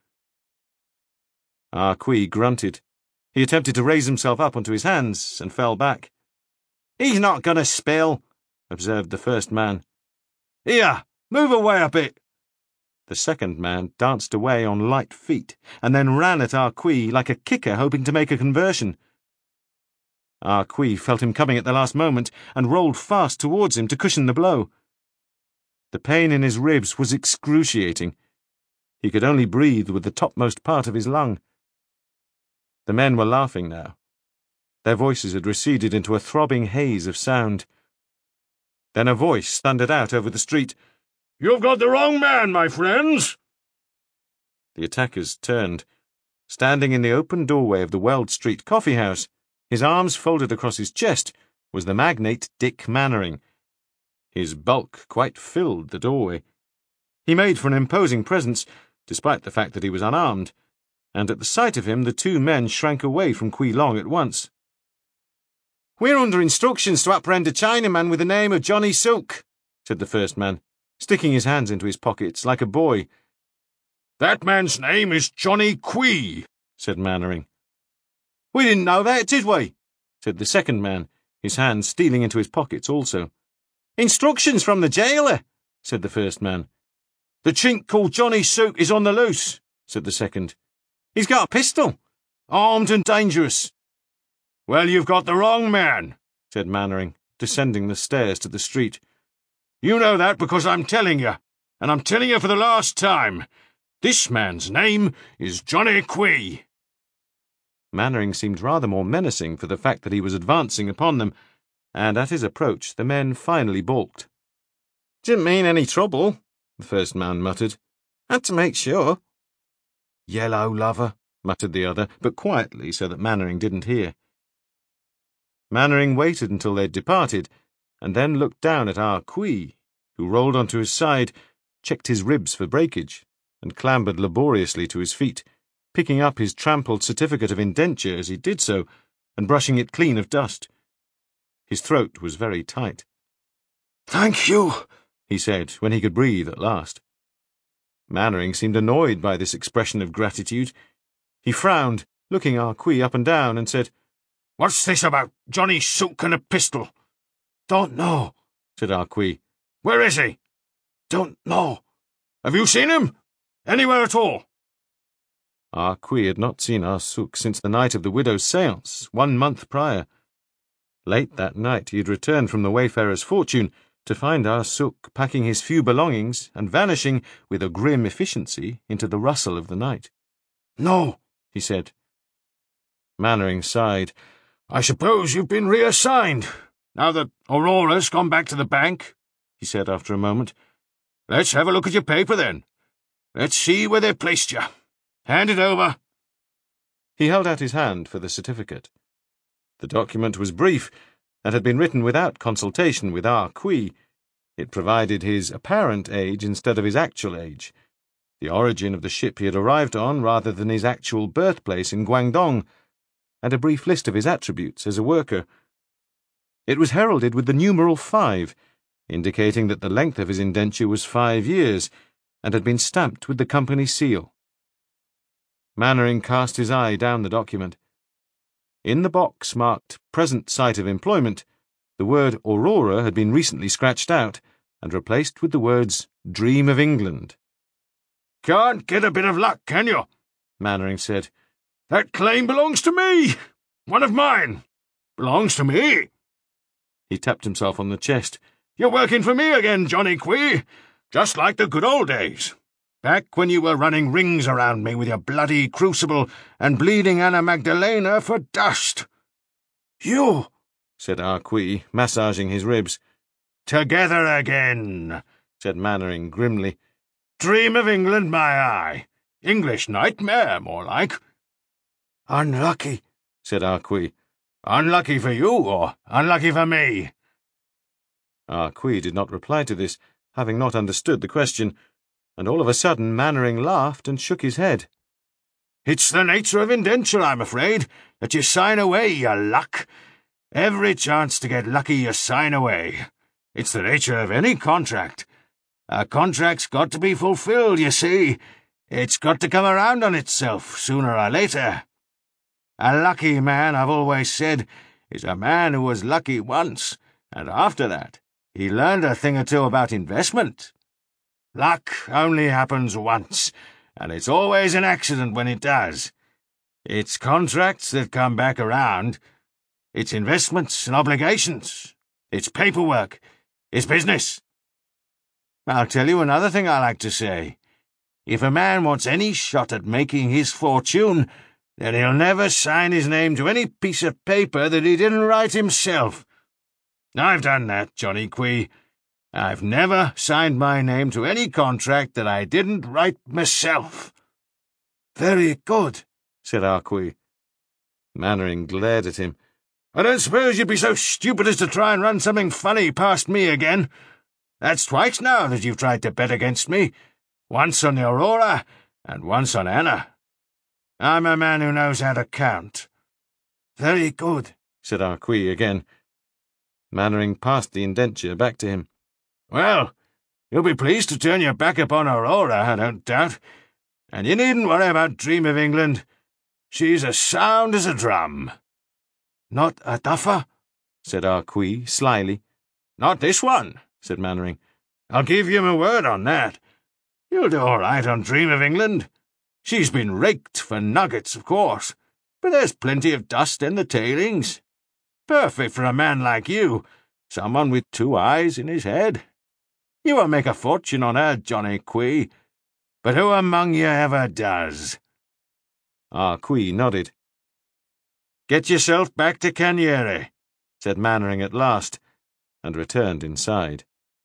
Ah Quee grunted. He attempted to raise himself up onto his hands and fell back. "He's not going to spill," observed the first man. "Here, move away a bit." The second man danced away on light feet and then ran at Ah Quee like a kicker hoping to make a conversion. Ah Quee felt him coming at the last moment and rolled fast towards him to cushion the blow. The pain in his ribs was excruciating. He could only breathe with the topmost part of his lung. The men were laughing now. Their voices had receded into a throbbing haze of sound. Then a voice thundered out over the street. "You've got the wrong man, my friends." The attackers turned. Standing in the open doorway of the Weld Street coffee house, his arms folded across his chest, was the magnate Dick Mannering. His bulk quite filled the doorway. He made for an imposing presence, despite the fact that he was unarmed, and at the sight of him the two men shrank away from Quee Long at once. "We're under instructions to apprehend a Chinaman with the name of Johnny Sook," said the first man, sticking his hands into his pockets like a boy. "That man's name is Johnny Quee," said Mannering. "We didn't know that, did we?" said the second man, his hands stealing into his pockets also. "Instructions from the jailer," said the first man. "The chink called Johnny Sook is on the loose," said the second. "He's got a pistol, armed and dangerous." "Well, you've got the wrong man," said Mannering, descending the stairs to the street. "You know that because I'm telling you, and I'm telling you for the last time. This man's name is Johnny Quee." Mannering seemed rather more menacing for the fact that he was advancing upon them, and at his approach the men finally balked. "Didn't mean any trouble," the first man muttered. "Had to make sure." "Yellow lover," muttered the other, but quietly so that Mannering didn't hear. Mannering waited until they'd departed, and then looked down at Ah Quee, who rolled onto his side, checked his ribs for breakage, and clambered laboriously to his feet, picking up his trampled certificate of indenture as he did so, and brushing it clean of dust. His throat was very tight. "Thank you," he said, when he could breathe at last. Mannering seemed annoyed by this expression of gratitude. He frowned, looking Ah Quee up and down, and said, "What's this about Johnny Sook and a pistol?" "Don't know," said Ah Quee. "Where is he?" "Don't know." "Have you seen him? Anywhere at all?" Ah Quee had not seen Ah Sook since the night of the widow's séance, one month prior. Late that night he had returned from the Wayfarer's Fortune to find Ah Sook packing his few belongings and vanishing with a grim efficiency into the rustle of the night. "No," he said. Mannering sighed. "I suppose you've been reassigned, now that Aurora's gone back to the bank," he said after a moment. "Let's have a look at your paper, then. Let's see where they've placed you. Hand it over." He held out his hand for the certificate. The document was brief, and had been written without consultation with Ah Quee. It provided his apparent age instead of his actual age, the origin of the ship he had arrived on rather than his actual birthplace in Guangdong, and a brief list of his attributes as a worker. It was heralded with the numeral five, indicating that the length of his indenture was five years, and had been stamped with the company seal. Mannering cast his eye down the document. In the box marked Present Site of Employment, the word Aurora had been recently scratched out and replaced with the words Dream of England. "Can't get a bit of luck, can you?" Mannering said. "That claim belongs to me. One of mine. Belongs to me." He tapped himself on the chest. "You're working for me again, Johnny Quee. Just like the good old days. Back when you were running rings around me with your bloody crucible and bleeding Anna Magdalena for dust." "You," said Ah Quee, massaging his ribs. "Together again," said Mannering grimly. "Dream of England, my eye. English nightmare, more like." "Unlucky," said Ah Quee. "Unlucky for you, or unlucky for me?" Ah Quee did not reply to this, having not understood the question, and all of a sudden Mannering laughed and shook his head. "It's the nature of indenture, I'm afraid, that you sign away your luck. Every chance to get lucky you sign away. It's the nature of any contract. A contract's got to be fulfilled, you see. It's got to come around on itself, sooner or later. A lucky man, I've always said, is a man who was lucky once, and after that he learned a thing or two about investment. Luck only happens once, and it's always an accident when it does. It's contracts that come back around. It's investments and obligations. It's paperwork. It's business. I'll tell you another thing I like to say. If a man wants any shot at making his fortune, then he'll never sign his name to any piece of paper that he didn't write himself. I've done that, Johnny Quee. I've never signed my name to any contract that I didn't write myself." "Very good," said Ah Quee. Mannering glared at him. "I don't suppose you'd be so stupid as to try and run something funny past me again. That's twice now that you've tried to bet against me, once on the Aurora and once on Anna. I'm a man who knows how to count." "Very good," said Ah Quee again. Mannering passed the indenture back to him. "Well, you'll be pleased to turn your back upon Aurora, I don't doubt, and you needn't worry about Dream of England. She's as sound as a drum." "Not a duffer?" said Ah Quee slyly. "Not this one," said Mannering. "I'll give you my word on that. You'll do all right on Dream of England. She's been raked for nuggets, of course, but there's plenty of dust in the tailings. Perfect for a man like you, someone with two eyes in his head. You won't make a fortune on her, Johnny Quee, but who among you ever does?" Ah Quee nodded. "Get yourself back to Canieri," said Mannering at last, and returned inside.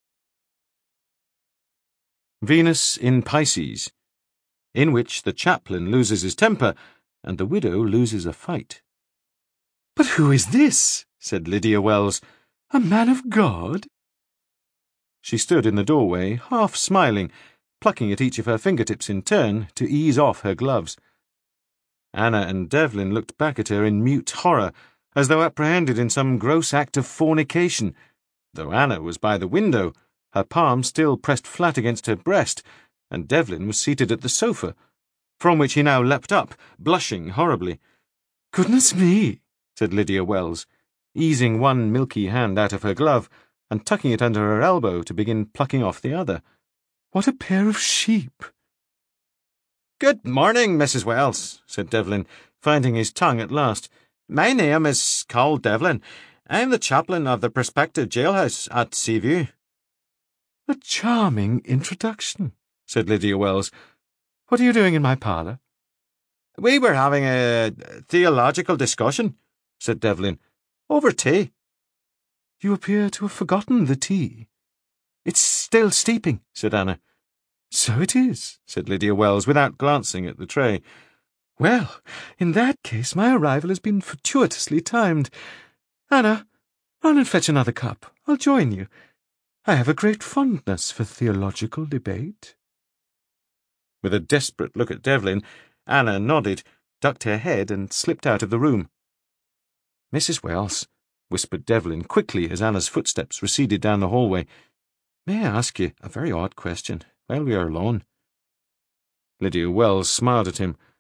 Venus in Pisces, in which the chaplain loses his temper and the widow loses a fight. "But who is this?" said Lydia Wells. "A man of God?" She stood in the doorway, half smiling, plucking at each of her fingertips in turn to ease off her gloves. Anna and Devlin looked back at her in mute horror, as though apprehended in some gross act of fornication, though Anna was by the window, her palm still pressed flat against her breast, and Devlin was seated at the sofa, from which he now leapt up, blushing horribly. "Goodness me," said Lydia Wells, easing one milky hand out of her glove and tucking it under her elbow to begin plucking off the other. "What a pair of sheep!" "Good morning, Missus Wells," said Devlin, finding his tongue at last. "My name is Carl Devlin. I am the chaplain of the prospective jailhouse at Seaview." "A charming introduction," said Lydia Wells. "What are you doing in my parlour?" "We were having a theological discussion," said Devlin, "over tea." "You appear to have forgotten the tea." "It's still steeping," said Anna. "So it is," said Lydia Wells, without glancing at the tray. "Well, in that case my arrival has been fortuitously timed. Anna, run and fetch another cup. I'll join you. I have a great fondness for theological debate." With a desperate look at Devlin, Anna nodded, ducked her head, and slipped out of the room. "Missus Wells," whispered Devlin quickly as Anna's footsteps receded down the hallway, "may I ask you a very odd question while we are alone?" Lydia Wells smiled at him.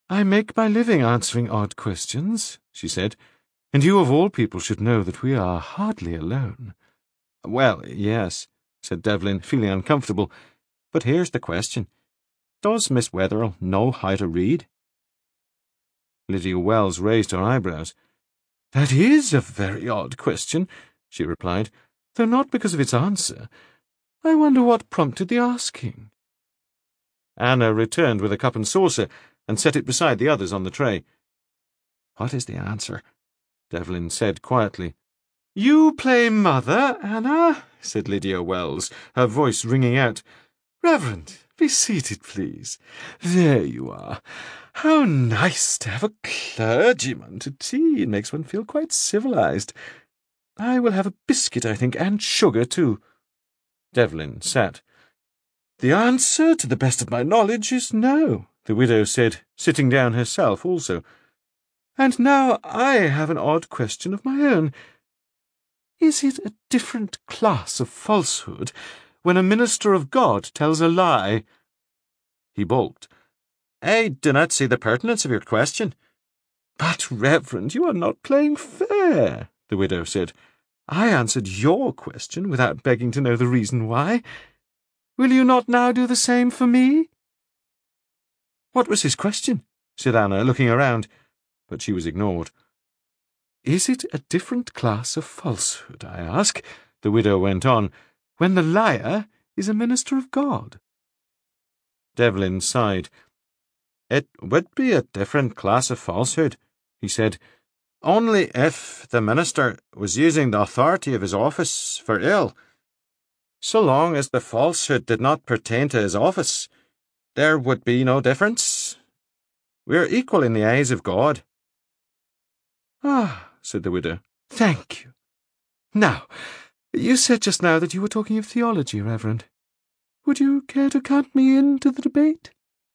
I make my living answering odd questions, she said, and you of all people should know that we are hardly alone. Well, yes, said Devlin, feeling uncomfortable, but here's the question. Does Miss Wetherell know how to read? Lydia Wells raised her eyebrows. That is a very odd question, she replied, though not because of its answer. I wonder what prompted the asking. Anna returned with a cup and saucer and set it beside the others on the tray. What is the answer? Devlin said quietly. You play mother, Anna, said Lydia Wells, her voice ringing out. Reverend, be seated, please. There you are. How nice to have a clergyman to tea. It makes one feel quite civilized. I will have a biscuit, I think, and sugar, too. Devlin sat. The answer, to the best of my knowledge, is no, the widow said, sitting down herself also. And now I have an odd question of my own. Is it a different class of falsehood when a minister of God tells a lie? He balked. I do not see the pertinence of your question. But, Reverend, you are not playing fair, the widow said. I answered your question without begging to know the reason why. Will you not now do the same for me? What was his question? Said Anna, looking around, but she was ignored. Is it a different class of falsehood, I ask, the widow went on, when the liar is a minister of God? Devlin sighed. It would be a different class of falsehood, he said, only if the minister was using the authority of his office for ill. So long as the falsehood did not pertain to his office, there would be no difference. We are equal in the eyes of God. Ah, said the widow, thank you. Now, you said just now that you were talking of theology, Reverend. Would you care to count me into the debate?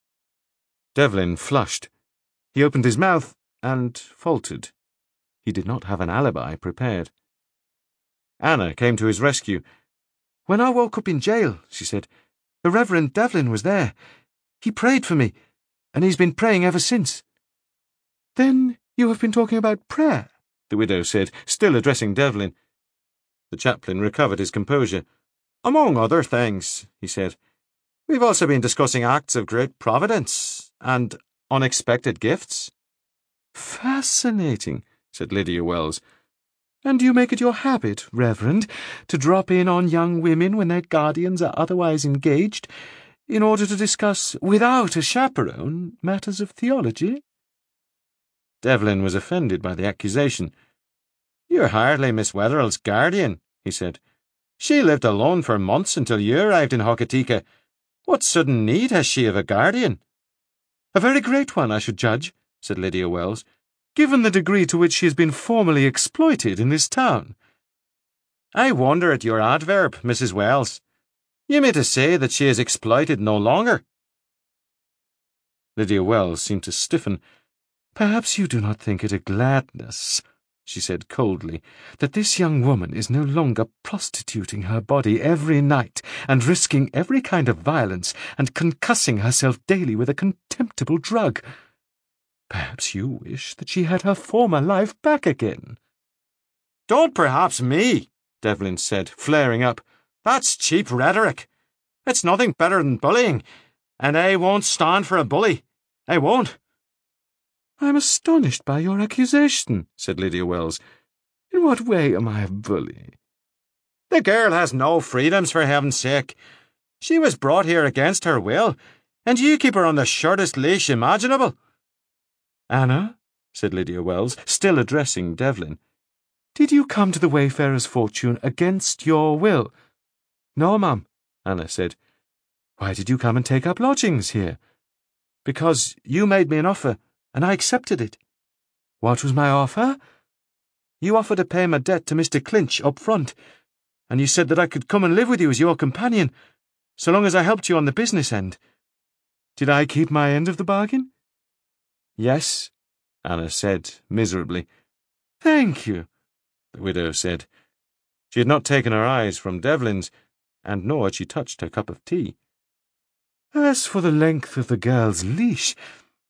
Devlin flushed. He opened his mouth and faltered. He did not have an alibi prepared. Anna came to his rescue. When I woke up in jail, she said, the Reverend Devlin was there. He prayed for me, and he's been praying ever since. Then you have been talking about prayer, the widow said, still addressing Devlin. The chaplain recovered his composure. Among other things, he said, we've also been discussing acts of great providence and unexpected gifts. Fascinating, said Lydia Wells. And you make it your habit, Reverend, to drop in on young women when their guardians are otherwise engaged, in order to discuss, without a chaperone, matters of theology? Devlin was offended by the accusation. You're hardly Miss Wetherell's guardian, he said. She lived alone for months until you arrived in Hokitika. What sudden need has she of a guardian? A very great one, I should judge, said Lydia Wells, given the degree to which she has been formally exploited in this town. I wonder at your adverb, Missus Wells. You mean to say that she is exploited no longer? Lydia Wells seemed to stiffen. Perhaps you do not think it a gladness, she said coldly, that this young woman is no longer prostituting her body every night and risking every kind of violence and concussing herself daily with a contemptible drug. Perhaps you wish that she had her former life back again. Don't perhaps me, Devlin said, flaring up. That's cheap rhetoric. It's nothing better than bullying, and I won't stand for a bully. I won't. I'm astonished by your accusation, said Lydia Wells. In what way am I a bully? The girl has no freedoms, for heaven's sake. She was brought here against her will, and you keep her on the shortest leash imaginable. Anna, said Lydia Wells, still addressing Devlin, did you come to the Wayfarer's Fortune against your will? No, ma'am, Anna said. Why did you come and take up lodgings here? Because you made me an offer, and I accepted it. What was my offer? You offered to pay my debt to Mister Clinch up front, and you said that I could come and live with you as your companion, so long as I helped you on the business end. Did I keep my end of the bargain? Yes, Anna said miserably. Thank you, the widow said. She had not taken her eyes from Devlin's, and nor had she touched her cup of tea. As for the length of the girl's leash,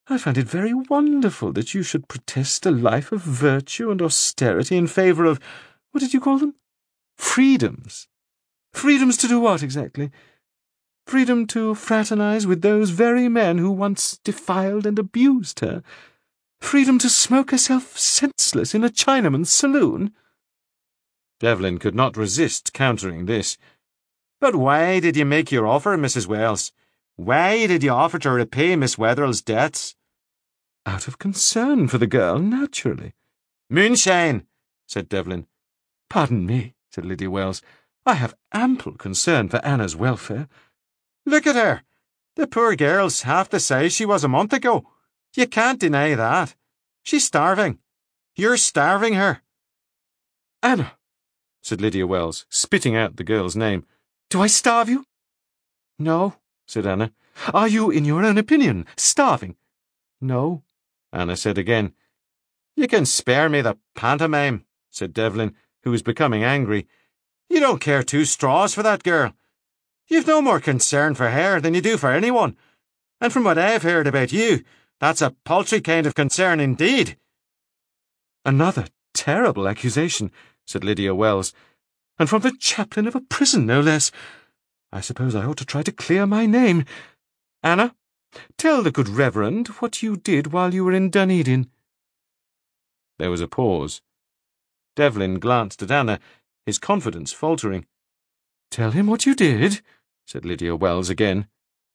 I find it very wonderful that you should protest a life of virtue and austerity in favour of, what did you call them? Freedoms. Freedoms to do what, exactly? Freedom to fraternise with those very men who once defiled and abused her. Freedom to smoke herself senseless in a Chinaman's saloon. Devlin could not resist countering this. But why did you make your offer, Missus Wells? Why did you offer to repay Miss Wetherell's debts? Out of concern for the girl, naturally. Moonshine, said Devlin. Pardon me, said Lydia Wells. I have ample concern for Anna's welfare. Look at her. The poor girl's half the size she was a month ago. You can't deny that. She's starving. You're starving her. Anna, said Lydia Wells, spitting out the girl's name. Do I starve you? No, said Anna. Are you, in your own opinion, starving? No, Anna said again. You can spare me the pantomime, said Devlin, who was becoming angry. You don't care two straws for that girl. You've no more concern for her than you do for anyone. And from what I've heard about you, that's a paltry kind of concern indeed. Another terrible accusation, said Lydia Wells, and from the chaplain of a prison, no less. I suppose I ought to try to clear my name. Anna, tell the good Reverend what you did while you were in Dunedin. There was a pause. Devlin glanced at Anna, his confidence faltering. Tell him what you did, said Lydia Wells again.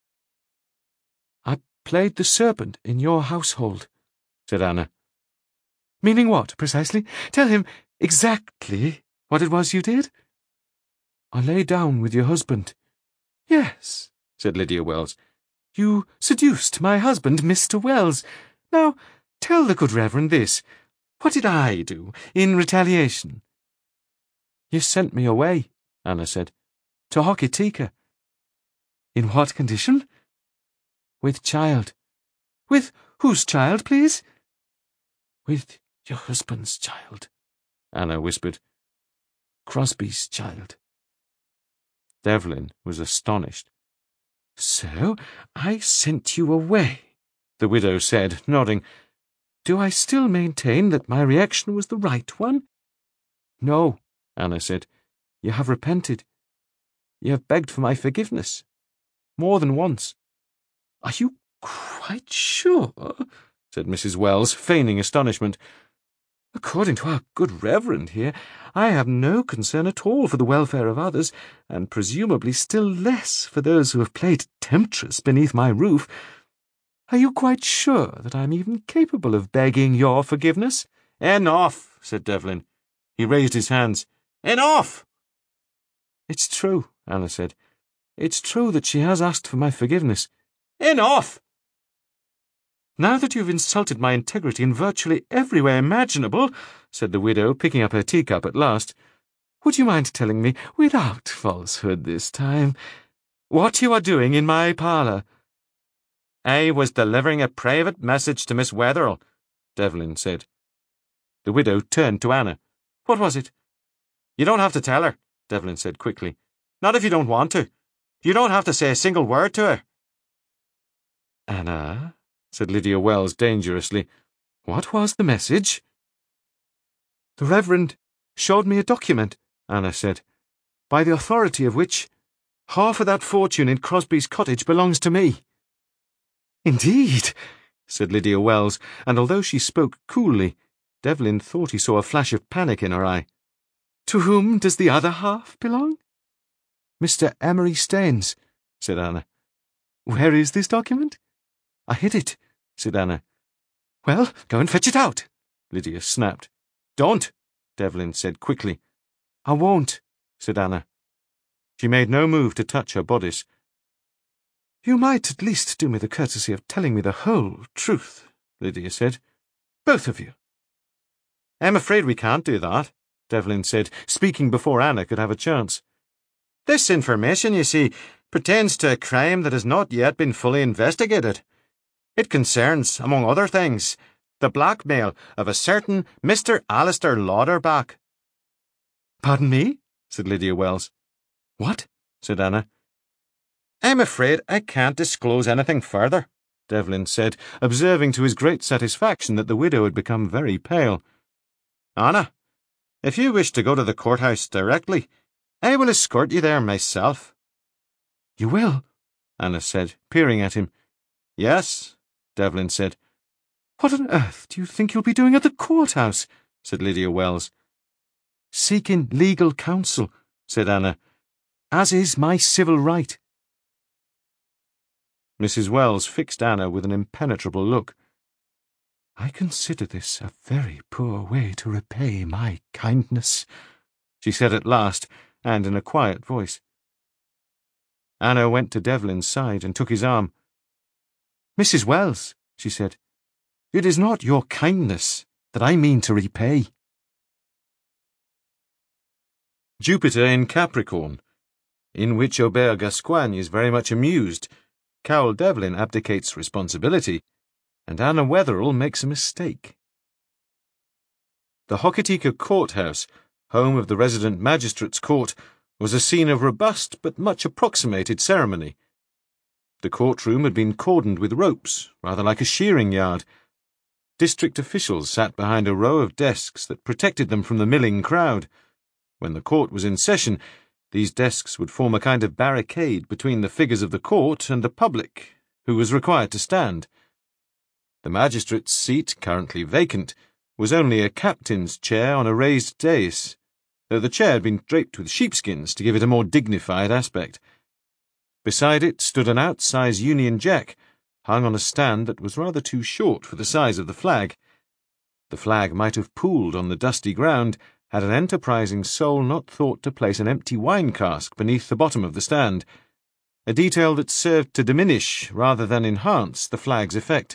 I played the serpent in your household, said Anna. Meaning what, precisely? Tell him exactly what it was you did. I lay down with your husband. Yes, said Lydia Wells. You seduced my husband, Mister Wells. Now, tell the good Reverend this. What did I do in retaliation? You sent me away, Anna said, to Hokitika. In what condition? With child. With whose child, please? With your husband's child, Anna whispered. Crosby's child. Devlin was astonished. So I sent you away, the widow said, nodding. Do I still maintain that my reaction was the right one? No, Anna said. You have repented. You have begged for my forgiveness. More than once. Are you quite sure? Said Missus Wells, feigning astonishment. According to our good Reverend here, I have no concern at all for the welfare of others, and presumably still less for those who have played temptress beneath my roof. Are you quite sure that I am even capable of begging your forgiveness? Enough, said Devlin. He raised his hands. Enough! It's true, Anna said. It's true that she has asked for my forgiveness. Enough! Now that you've insulted my integrity in virtually every way imaginable, said the widow, picking up her teacup at last, would you mind telling me, without falsehood this time, what you are doing in my parlour? I was delivering a private message to Miss Wetherell, Devlin said. The widow turned to Anna. What was it? You don't have to tell her, Devlin said quickly. Not if you don't want to. You don't have to say a single word to her. Anna, said Lydia Wells dangerously, what was the message? The Reverend showed me a document, Anna said, by the authority of which half of that fortune in Crosby's cottage belongs to me. Indeed, said Lydia Wells, and although she spoke coolly, Devlin thought he saw a flash of panic in her eye. To whom does the other half belong? Mister Emery Staines, said Anna. Where is this document? I hid it, said Anna. Well, go and fetch it out, Lydia snapped. Don't, Devlin said quickly. I won't, said Anna. She made no move to touch her bodice. You might at least do me the courtesy of telling me the whole truth, Lydia said. Both of you. I'm afraid we can't do that, Devlin said, speaking before Anna could have a chance. This information, you see, pertains to a crime that has not yet been fully investigated. It concerns, among other things, the blackmail of a certain Mister Alistair Lauderback. Pardon me? Said Lydia Wells. What? Said Anna. I'm afraid I can't disclose anything further, Devlin said, observing to his great satisfaction that the widow had become very pale. Anna, if you wish to go to the courthouse directly, I will escort you there myself. You will? Anna said, peering at him. Yes, Devlin said. What on earth do you think you'll be doing at the courthouse? Said Lydia Wells. Seeking legal counsel, said Anna, as is my civil right. Missus Wells fixed Anna with an impenetrable look. I consider this a very poor way to repay my kindness, she said at last, and in a quiet voice. Anna went to Devlin's side and took his arm. Missus Wells, she said, it is not your kindness that I mean to repay. Jupiter in Capricorn, in which Aubert Gascoigne is very much amused, Cowell Devlin abdicates responsibility, and Anna Wetherell makes a mistake. The Hokitika Courthouse, home of the resident magistrate's court, was a scene of robust but much approximated ceremony. The courtroom had been cordoned with ropes, rather like a shearing yard. District officials sat behind a row of desks that protected them from the milling crowd. When the court was in session, these desks would form a kind of barricade between the figures of the court and the public, who was required to stand. The magistrate's seat, currently vacant, was only a captain's chair on a raised dais, though the chair had been draped with sheepskins to give it a more dignified aspect. Beside it stood an outsize Union Jack, hung on a stand that was rather too short for the size of the flag. The flag might have pooled on the dusty ground had an enterprising soul not thought to place an empty wine cask beneath the bottom of the stand, a detail that served to diminish rather than enhance the flag's effect.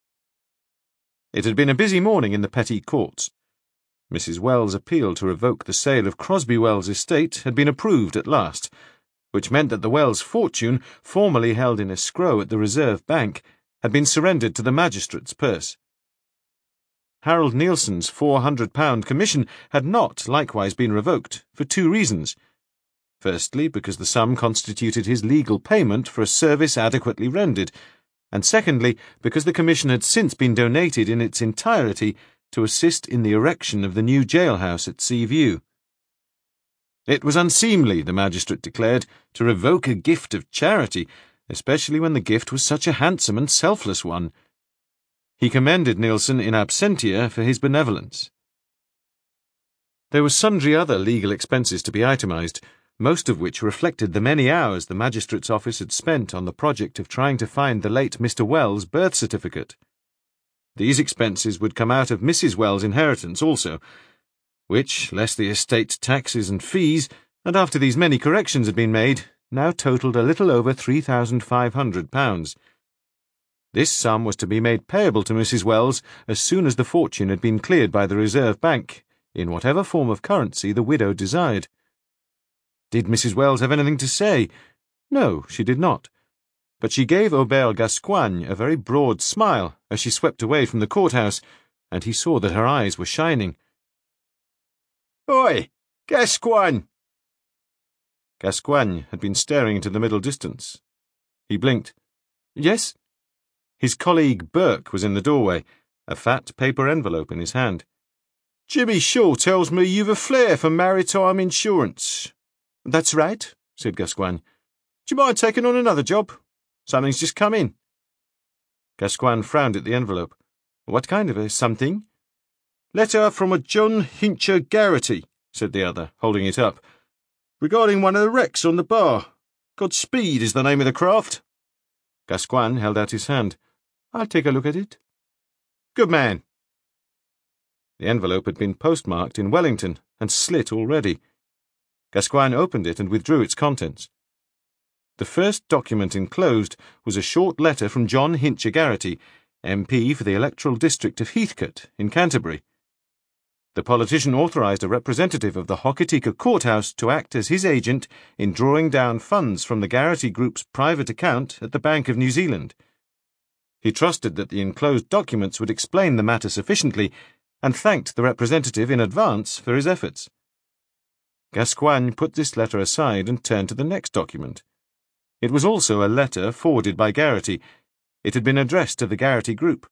It had been a busy morning in the petty courts. Missus Wells' appeal to revoke the sale of Crosby Wells' estate had been approved at last, which meant that the Wells' fortune, formerly held in escrow at the Reserve Bank, had been surrendered to the magistrate's purse. Harold Nielsen's four hundred pound commission had not likewise been revoked, for two reasons. Firstly, because the sum constituted his legal payment for a service adequately rendered, and secondly, because the commission had since been donated in its entirety to assist in the erection of the new jailhouse at Seaview. It was unseemly, the magistrate declared, to revoke a gift of charity, especially when the gift was such a handsome and selfless one. He commended Nielsen in absentia for his benevolence. There were sundry other legal expenses to be itemised, most of which reflected the many hours the magistrate's office had spent on the project of trying to find the late Mister Wells' birth certificate. These expenses would come out of Missus Wells' inheritance also, which, less the estate taxes and fees, and after these many corrections had been made, now totalled a little over three thousand five hundred pounds. This sum was to be made payable to Missus Wells as soon as the fortune had been cleared by the Reserve Bank, in whatever form of currency the widow desired. Did Missus Wells have anything to say? No, she did not. But she gave Aubert Gascoigne a very broad smile as she swept away from the courthouse, and he saw that her eyes were shining. "Oi, Gascoigne!" Gascoigne had been staring into the middle distance. He blinked. "Yes?" His colleague Burke was in the doorway, a fat paper envelope in his hand. "Jimmy Shaw tells me you've a flair for maritime insurance." "That's right," said Gascoigne. "Do you mind taking on another job? Something's just come in." Gascoigne frowned at the envelope. "What kind of a something?" "Letter from a John Hincher Garrity," said the other, holding it up. "Regarding one of the wrecks on the bar. Godspeed is the name of the craft." Gascoigne held out his hand. "I'll take a look at it." "Good man." The envelope had been postmarked in Wellington and slit already. Gascoigne opened it and withdrew its contents. The first document enclosed was a short letter from John Hincher Garrity, M P for the electoral district of Heathcote, in Canterbury. The politician authorised a representative of the Hokitika Courthouse to act as his agent in drawing down funds from the Garrity Group's private account at the Bank of New Zealand. He trusted that the enclosed documents would explain the matter sufficiently, and thanked the representative in advance for his efforts. Gascoigne put this letter aside and turned to the next document. It was also a letter forwarded by Garrity. It had been addressed to the Garrity group.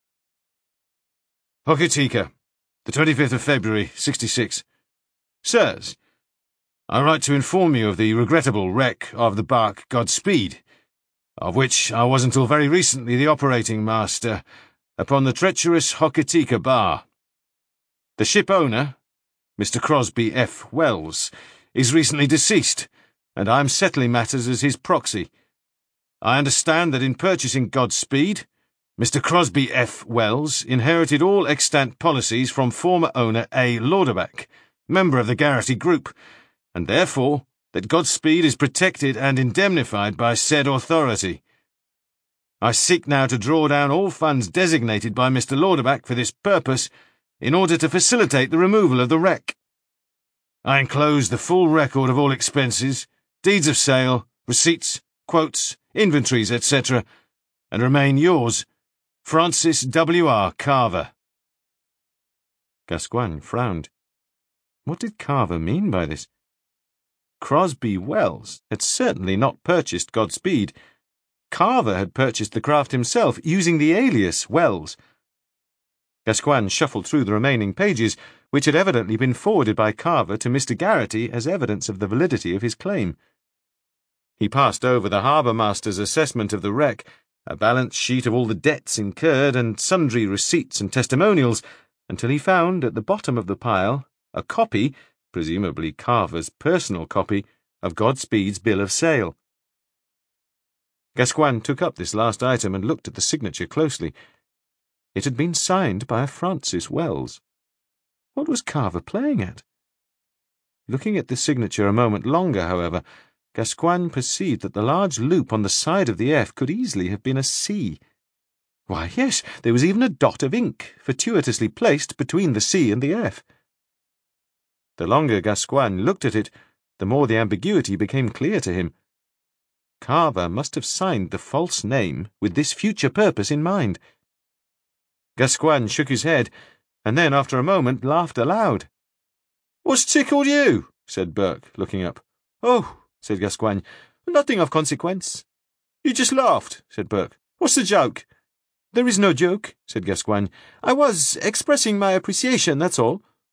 Hokitika, the twenty-fifth of February, sixty-six. Sirs, I write to inform you of the regrettable wreck of the bark Godspeed, of which I was until very recently the operating master upon the treacherous Hokitika Bar. The ship owner, Mister Crosby F. Wells, is recently deceased, and I am settling matters as his proxy. I understand that in purchasing Godspeed, Mister Crosby F. Wells inherited all extant policies from former owner A. Lauderback, member of the Garrity Group, and therefore that Godspeed is protected and indemnified by said authority. I seek now to draw down all funds designated by Mister Lauderback for this purpose in order to facilitate the removal of the wreck. I enclose the full record of all expenses, deeds of sale, receipts, quotes, inventories, et cetera, and remain yours, Francis W. R. Carver. Gascoigne frowned. What did Carver mean by this? Crosby Wells had certainly not purchased Godspeed. Carver had purchased the craft himself, using the alias Wells. Gascoigne shuffled through the remaining pages, which had evidently been forwarded by Carver to Mister Garrity as evidence of the validity of his claim. He passed over the harbour master's assessment of the wreck, a balance sheet of all the debts incurred, and sundry receipts and testimonials, until he found at the bottom of the pile a copy, presumably Carver's personal copy, of Godspeed's bill of sale. Gascoigne took up this last item and looked at the signature closely. It had been signed by a Francis Wells. What was Carver playing at? Looking at the signature a moment longer, however, Gascoigne perceived that the large loop on the side of the F could easily have been a C. Why, yes, there was even a dot of ink fortuitously placed between the C and the F. The longer Gascoigne looked at it, the more the ambiguity became clear to him. Carver must have signed the false name with this future purpose in mind. Gascoigne shook his head, and then, after a moment, laughed aloud. "What's tickled you?" said Burke, looking up. "Oh," said Gascoigne, "nothing of consequence." "You just laughed," said Burke. "What's the joke?" "There is no joke," said Gascoigne. "I was expressing my appreciation, that's all."